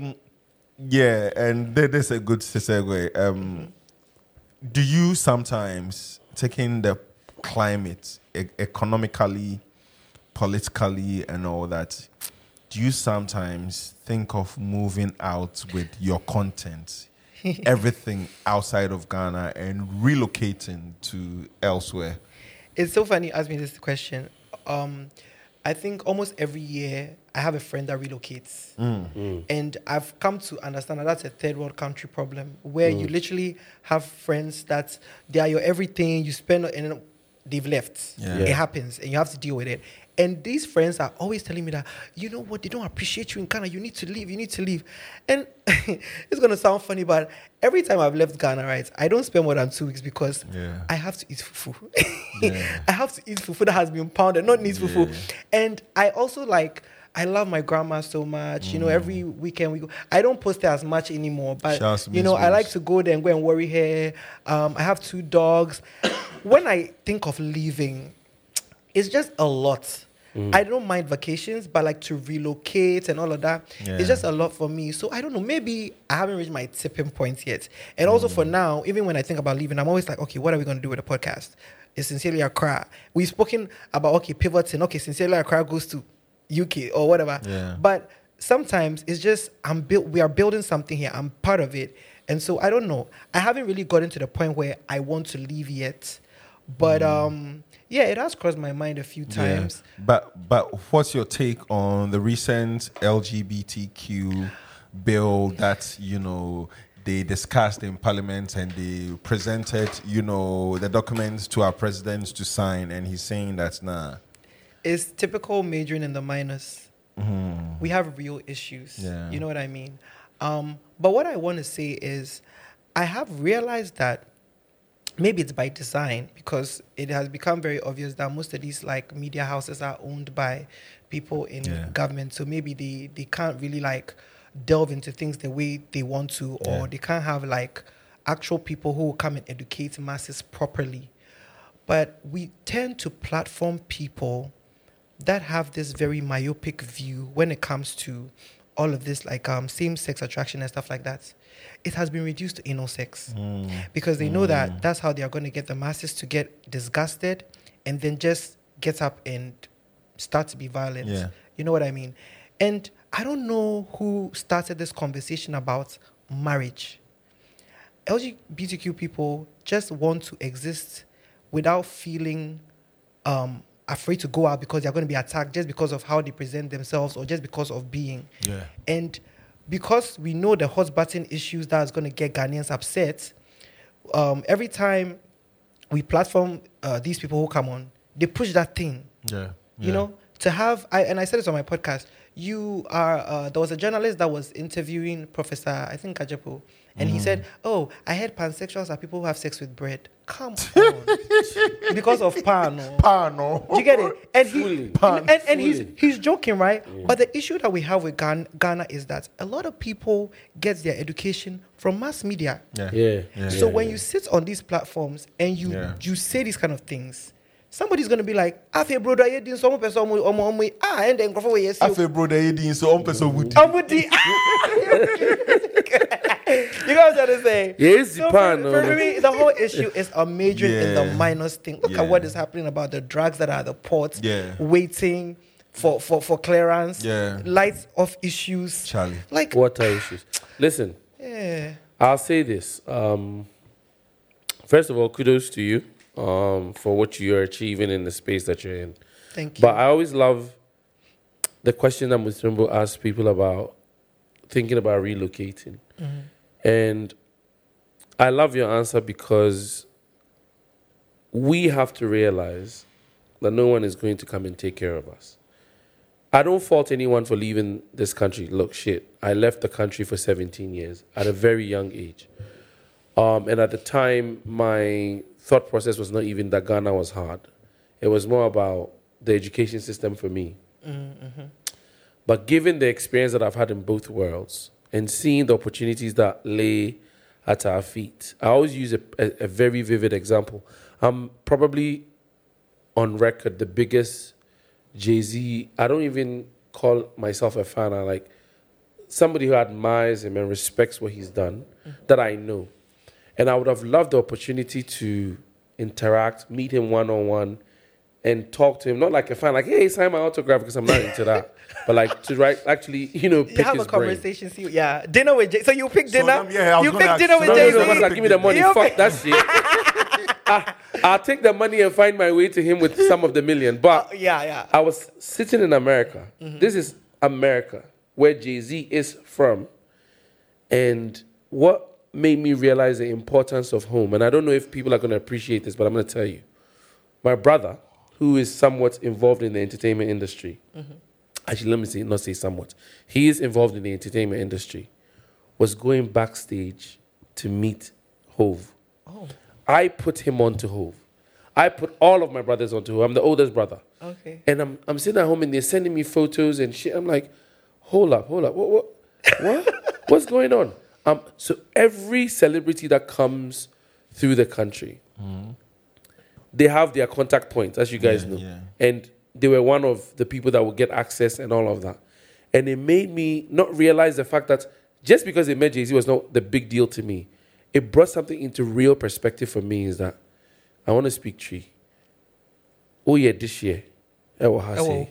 and there's a good segue. Do you sometimes, taking the climate economically, politically, and all that, do you sometimes think of moving out with your content, everything outside of Ghana, and relocating to elsewhere? It's so funny you ask me this question. I think almost every year I have a friend that relocates. And I've come to understand that that's a third world country problem, where you literally have friends that they are your everything, you spend, and they've left. It happens, and you have to deal with it. And these friends are always telling me that, you know what, they don't appreciate you in Ghana, you need to leave. And it's going to sound funny, but every time I've left Ghana, right, I don't spend more than 2 weeks, because I have to eat fufu. I have to eat fufu that has been pounded, not neat fufu. And I also I love my grandma so much. Every weekend we go. I don't post her as much anymore, but I like to go there and go and worry her. I have 2 dogs. When I think of leaving, it's just a lot. I don't mind vacations, but to relocate and all of that, it's just a lot for me. So I don't know, maybe I haven't reached my tipping point yet. And also for now, even when I think about leaving, I'm always like, okay, what are we going to do with the podcast? It's Sincerely Accra. We've spoken about, pivoting. Sincerely Accra goes to UK or whatever. But sometimes it's just, we are building something here. I'm part of it. And so I don't know. I haven't really gotten to the point where I want to leave yet. But yeah, it has crossed my mind a few times. Yeah. But what's your take on the recent LGBTQ bill that, they discussed in Parliament and they presented, the documents to our president to sign, and he's saying that, nah. It's typical majoring in the minors. We have real issues. Yeah. You know what I mean? But what I want to say is I have realized that maybe it's by design, because it has become very obvious that most of these like media houses are owned by people in government. So maybe they can't really like delve into things the way they want to, or they can't have like actual people who will come and educate masses properly. But we tend to platform people that have this very myopic view when it comes to all of this, like same-sex attraction and stuff like that. It has been reduced to anal sex because they know that that's how they are going to get the masses to get disgusted and then just get up and start to be violent. Yeah. You know what I mean? And I don't know who started this conversation about marriage. LGBTQ people just want to exist without feeling afraid to go out because they're going to be attacked just because of how they present themselves or just because of being. Yeah. And because we know the hot button issues that is going to get Ghanaians upset, every time we platform these people who come on, they push that thing. Yeah. You know, to have, I said this on my podcast, you are, there was a journalist that was interviewing Professor, I think, Kajepo, and he said, oh, I heard pansexuals are people who have sex with bread. Come on. Because of pan. Pan. Do you get it? And Fully. he's joking, right? Yeah. But the issue that we have with Ghana is that a lot of people get their education from mass media. So when you sit on these platforms and you say these kind of things, somebody's going to be like, Afe brother, you didn't so person and then go for yes. Afe brother, you didn't so person would. You know what I'm trying to say? Yes, so for me, the whole issue is a major in the minors thing. Look at what is happening about the drugs that are at the port, waiting for clearance, lights off issues, Charlie, like water issues. Listen, I'll say this. First of all, kudos to you for what you're achieving in the space that you're in. Thank you. But I always love the question that Muslimbo asks people about thinking about relocating. And I love your answer because we have to realize that no one is going to come and take care of us. I don't fault anyone for leaving this country. Look, shit, I left the country for 17 years at a very young age. And at the time, my thought process was not even that Ghana was hard. It was more about the education system for me. But given the experience that I've had in both worlds and seeing the opportunities that lay at our feet, I always use a very vivid example. I'm probably on record the biggest Jay-Z. I don't even call myself a fan. I like somebody who admires him and respects what he's done that I know. And I would have loved the opportunity to interact, meet him one-on-one, and talk to him, not like a fan, like, hey, sign my autograph, because I'm not into that. But like to actually, pick his brain. You have a conversation, see, dinner with Jay. So you pick dinner? You pick dinner with No, Jay-Z? give me the money. Fuck that shit. I'll take the money and find my way to him with some of the million. But I was sitting in America. This is America, where Jay-Z is from. And what made me realize the importance of home, and I don't know if people are going to appreciate this, but I'm going to tell you. My brother, who is somewhat involved in the entertainment industry, actually, let me not say somewhat, he is involved in the entertainment industry, was going backstage to meet Hove. Oh. I put him onto Hove. I put all of my brothers onto Hove. I'm the oldest brother. Okay. And I'm sitting at home and they're sending me photos and shit. I'm like, hold up. What? What's going on? So every celebrity that comes through the country, they have their contact points, as you guys know. Yeah. And they were one of the people that would get access and all of that. And it made me not realize the fact that just because they met Jay-Z was not the big deal to me. It brought something into real perspective for me is that I want to speak tree. Oh yeah, this year. Yeah.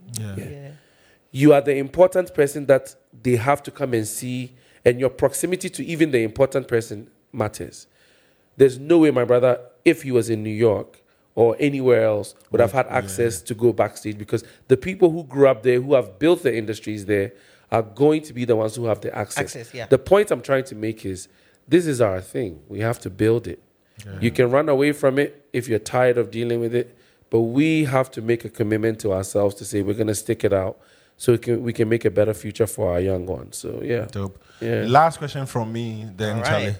You are the important person that they have to come and see, and your proximity to even the important person matters. There's no way my brother, if he was in New York, or anywhere else would have had access to go backstage, because the people who grew up there, who have built the industries there, are going to be the ones who have the access. Yeah. The point I'm trying to make is, this is our thing. We have to build it. Yeah. You can run away from it if you're tired of dealing with it, but we have to make a commitment to ourselves to say we're going to stick it out so we can make a better future for our young ones. So, yeah. Dope. Yeah. Last question from me then, Charlie.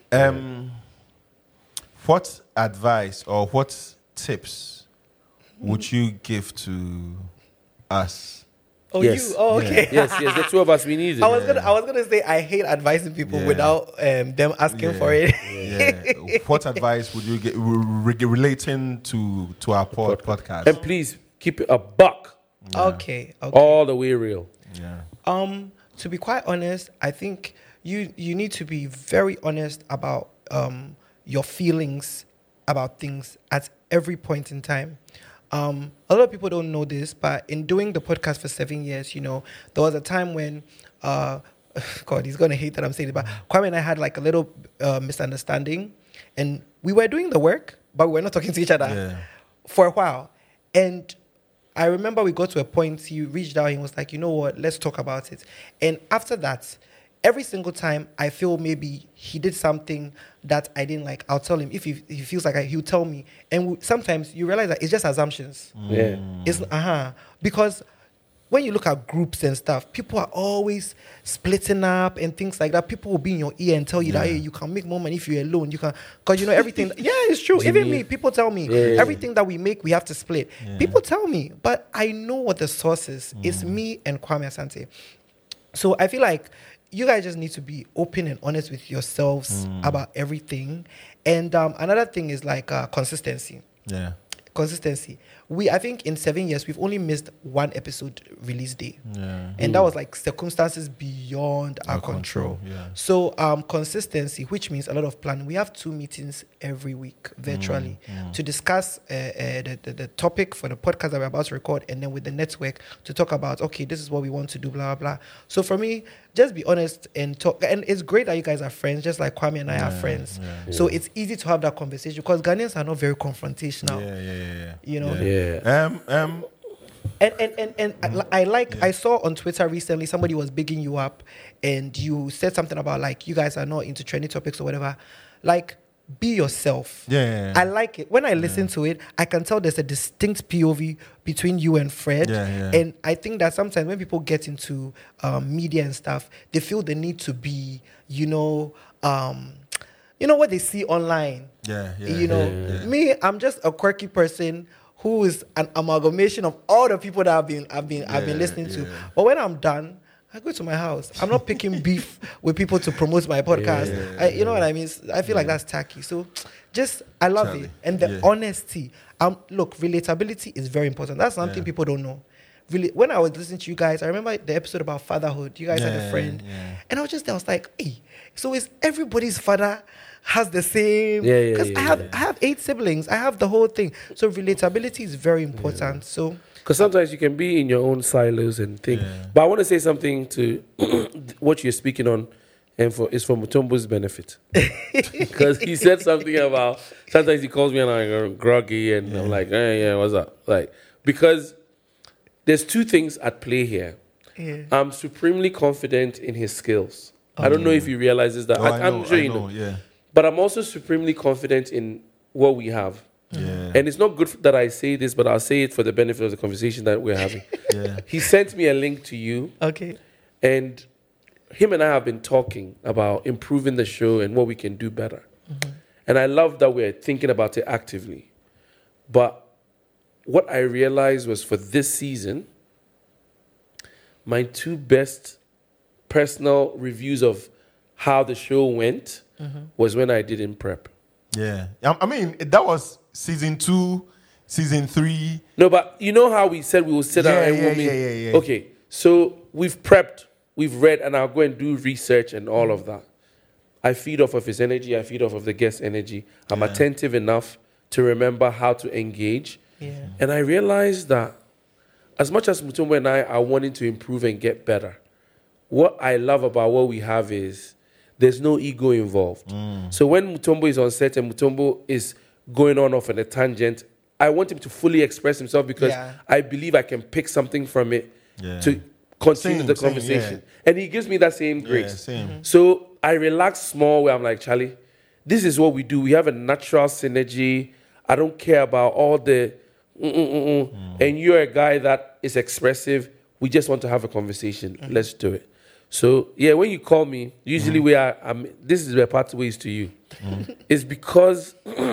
What advice or what tips would you give to us? Oh, yes. You? Oh, okay. Yes, the two of us, we need it. I was gonna say I hate advising people without them asking for it. What advice would you get relating to our podcast? And please keep it a buck. Yeah. Okay. All the way real. Yeah. To be quite honest, I think you need to be very honest about your feelings about things at every point in time. A lot of people don't know this, but in doing the podcast for 7 years, there was a time when, God, he's going to hate that I'm saying it, but Kwame and I had like a little misunderstanding, and we were doing the work, but we were not talking to each other for a while. And I remember we got to a point, he reached out and was like, you know what, let's talk about it. And after that, every single time I feel maybe he did something that I didn't like, I'll tell him. If he feels like he'll tell me. And sometimes you realize that it's just assumptions. Yeah. It's because when you look at groups and stuff, people are always splitting up and things like that. People will be in your ear and tell you that, hey, you can make more money if you're alone. You can, because everything. Yeah, it's true. Even me, people tell me everything that we make, we have to split. Yeah. People tell me, but I know what the source is. It's me and Kwame Asante. So I feel like you guys just need to be open and honest with yourselves about everything. And another thing is like consistency. Yeah. Consistency. I think in 7 years, we've only missed one episode release day. Yeah. And that was like circumstances beyond our control. Yeah. So consistency, which means a lot of planning. We have 2 meetings every week virtually to discuss the topic for the podcast that we're about to record, and then with the network to talk about, okay, this is what we want to do, blah, blah, blah. So for me, just be honest and talk. And it's great that you guys are friends, just like Kwame and I are friends. Yeah. So it's easy to have that conversation because Ghanaians are not very confrontational. And I saw on Twitter recently somebody was bigging you up and you said something about like you guys are not into trending topics or whatever. Like, be yourself. I like it. When I listen to it, I can tell there's a distinct POV between you and Fred. And I think that sometimes when people get into media and stuff, they feel the need to be, what they see online. Me, I'm just a quirky person who is an amalgamation of all the people that I've been listening to. But when I'm done, I go to my house. I'm not picking beef with people to promote my podcast. You know what I mean? I feel like that's tacky. So I love it. And the honesty. Look, relatability is very important. That's something people don't know. Really, when I was listening to you guys, I remember the episode about fatherhood. You guys had a friend. And I was like, hey, so is everybody's father has the same? Because I have 8 siblings. I have the whole thing. So relatability is very important. So because sometimes you can be in your own silos and think. But I want to say something to what you're speaking on, and it's for Mutombo's benefit. Because he said something about, sometimes he calls me and I'm groggy and I'm like, what's up? Like, because there's 2 things at play here. I'm supremely confident in his skills. I don't know if he realizes that. I'm sure you know. But I'm also supremely confident in what we have. And it's not good that I say this, but I'll say it for the benefit of the conversation that we're having. He sent me a link to you. Okay. And him and I have been talking about improving the show and what we can do better. And I love that we're thinking about it actively. But what I realized was for this season, my 2 best personal reviews of how the show went was when I did in prep. I mean, that was season 2, season 3. No, but you know how we said we will sit down and Okay, so we've prepped, we've read, and I'll go and do research and all of that. I feed off of his energy. I feed off of the guest's energy. I'm attentive enough to remember how to engage. And I realized that as much as Mutombo and I are wanting to improve and get better, what I love about what we have is there's no ego involved. So when Mutombo is on set and Mutombo is going on off on a tangent, I want him to fully express himself because I believe I can pick something from it to continue the conversation. And he gives me that same grace. So I relax small where I'm like, Charlie, this is what we do. We have a natural synergy. I don't care about all the and you're a guy that is expressive. We just want to have a conversation. Let's do it. So, when you call me, usually this is where part ways to you. It's because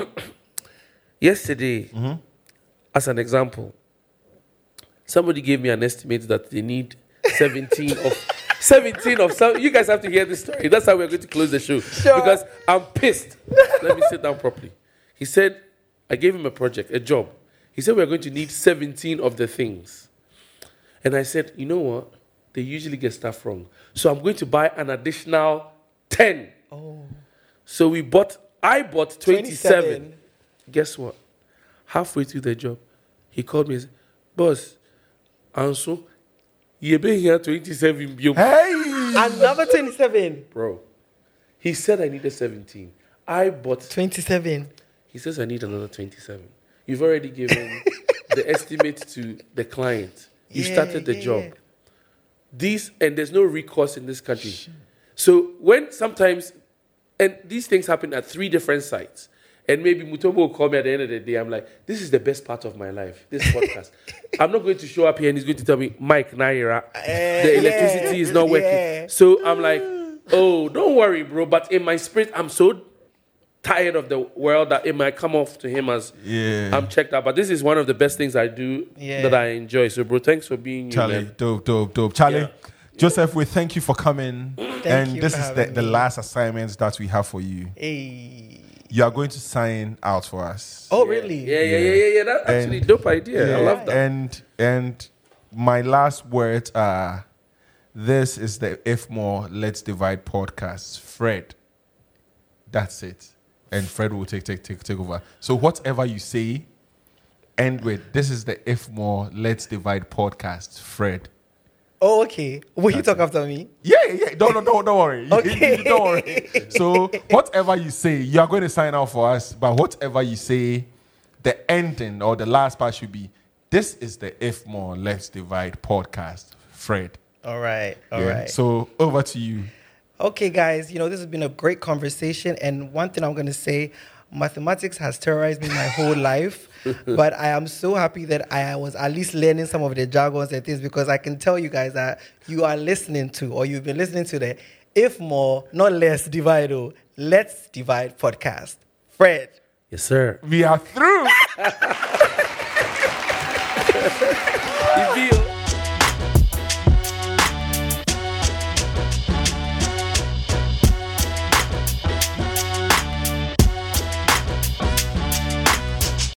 yesterday, as an example, somebody gave me an estimate that they need 17 of some. You guys have to hear this story. That's how we're going to close the show. Sure. Because I'm pissed. Let me sit down properly. He said, I gave him a project, a job. He said, we're going to need 17 of the things. And I said, you know what? They usually get stuff wrong. So I'm going to buy an additional 10. Oh. So I bought 27. Guess what? Halfway through the job, he called me and said, boss, Anso, you've been here 27. Hey! Another 27. Bro, he said I needed 17. I bought 27. He says I need another 27. You've already given the estimate to the client. You started the job. And there's no recourse in this country. So when sometimes, and these things happen at 3 different sites, and maybe Mutombo will call me at the end of the day, I'm like, this is the best part of my life, this podcast. I'm not going to show up here and he's going to tell me, Mike, Naira, the electricity is not working. So I'm like, oh, don't worry, bro. But in my spirit, I'm so tired of the world that it might come off to him as I'm checked out. But this is one of the best things I do that I enjoy. So, bro, thanks for being Charlie, dope. Charlie, Joseph, we thank you for coming. This is the last assignment that we have for you. Hey. You are going to sign out for us. Oh, really? Yeah. That's actually a dope idea. I love that. And my last words are, this is the If More Let's Divide podcast. Fred. That's it. And Fred will take over. So whatever you say, end with, this is the If More Let's Divide podcast. Fred. Oh, okay. Will you talk after me? Yeah. Don't worry. Okay. Don't worry. So whatever you say, you are going to sign out for us. But whatever you say, the ending or the last part should be, this is the If More Let's Divide podcast. Fred. All right. So over to you. Okay, guys, this has been a great conversation. And one thing I'm going to say, mathematics has terrorized me my whole life. But I am so happy that I was at least learning some of the jargons and things, because I can tell you guys that you are listening to, or you've been listening to the If More, Not Less Divide, Let's Divide podcast. Fred. Yes, sir. We are through.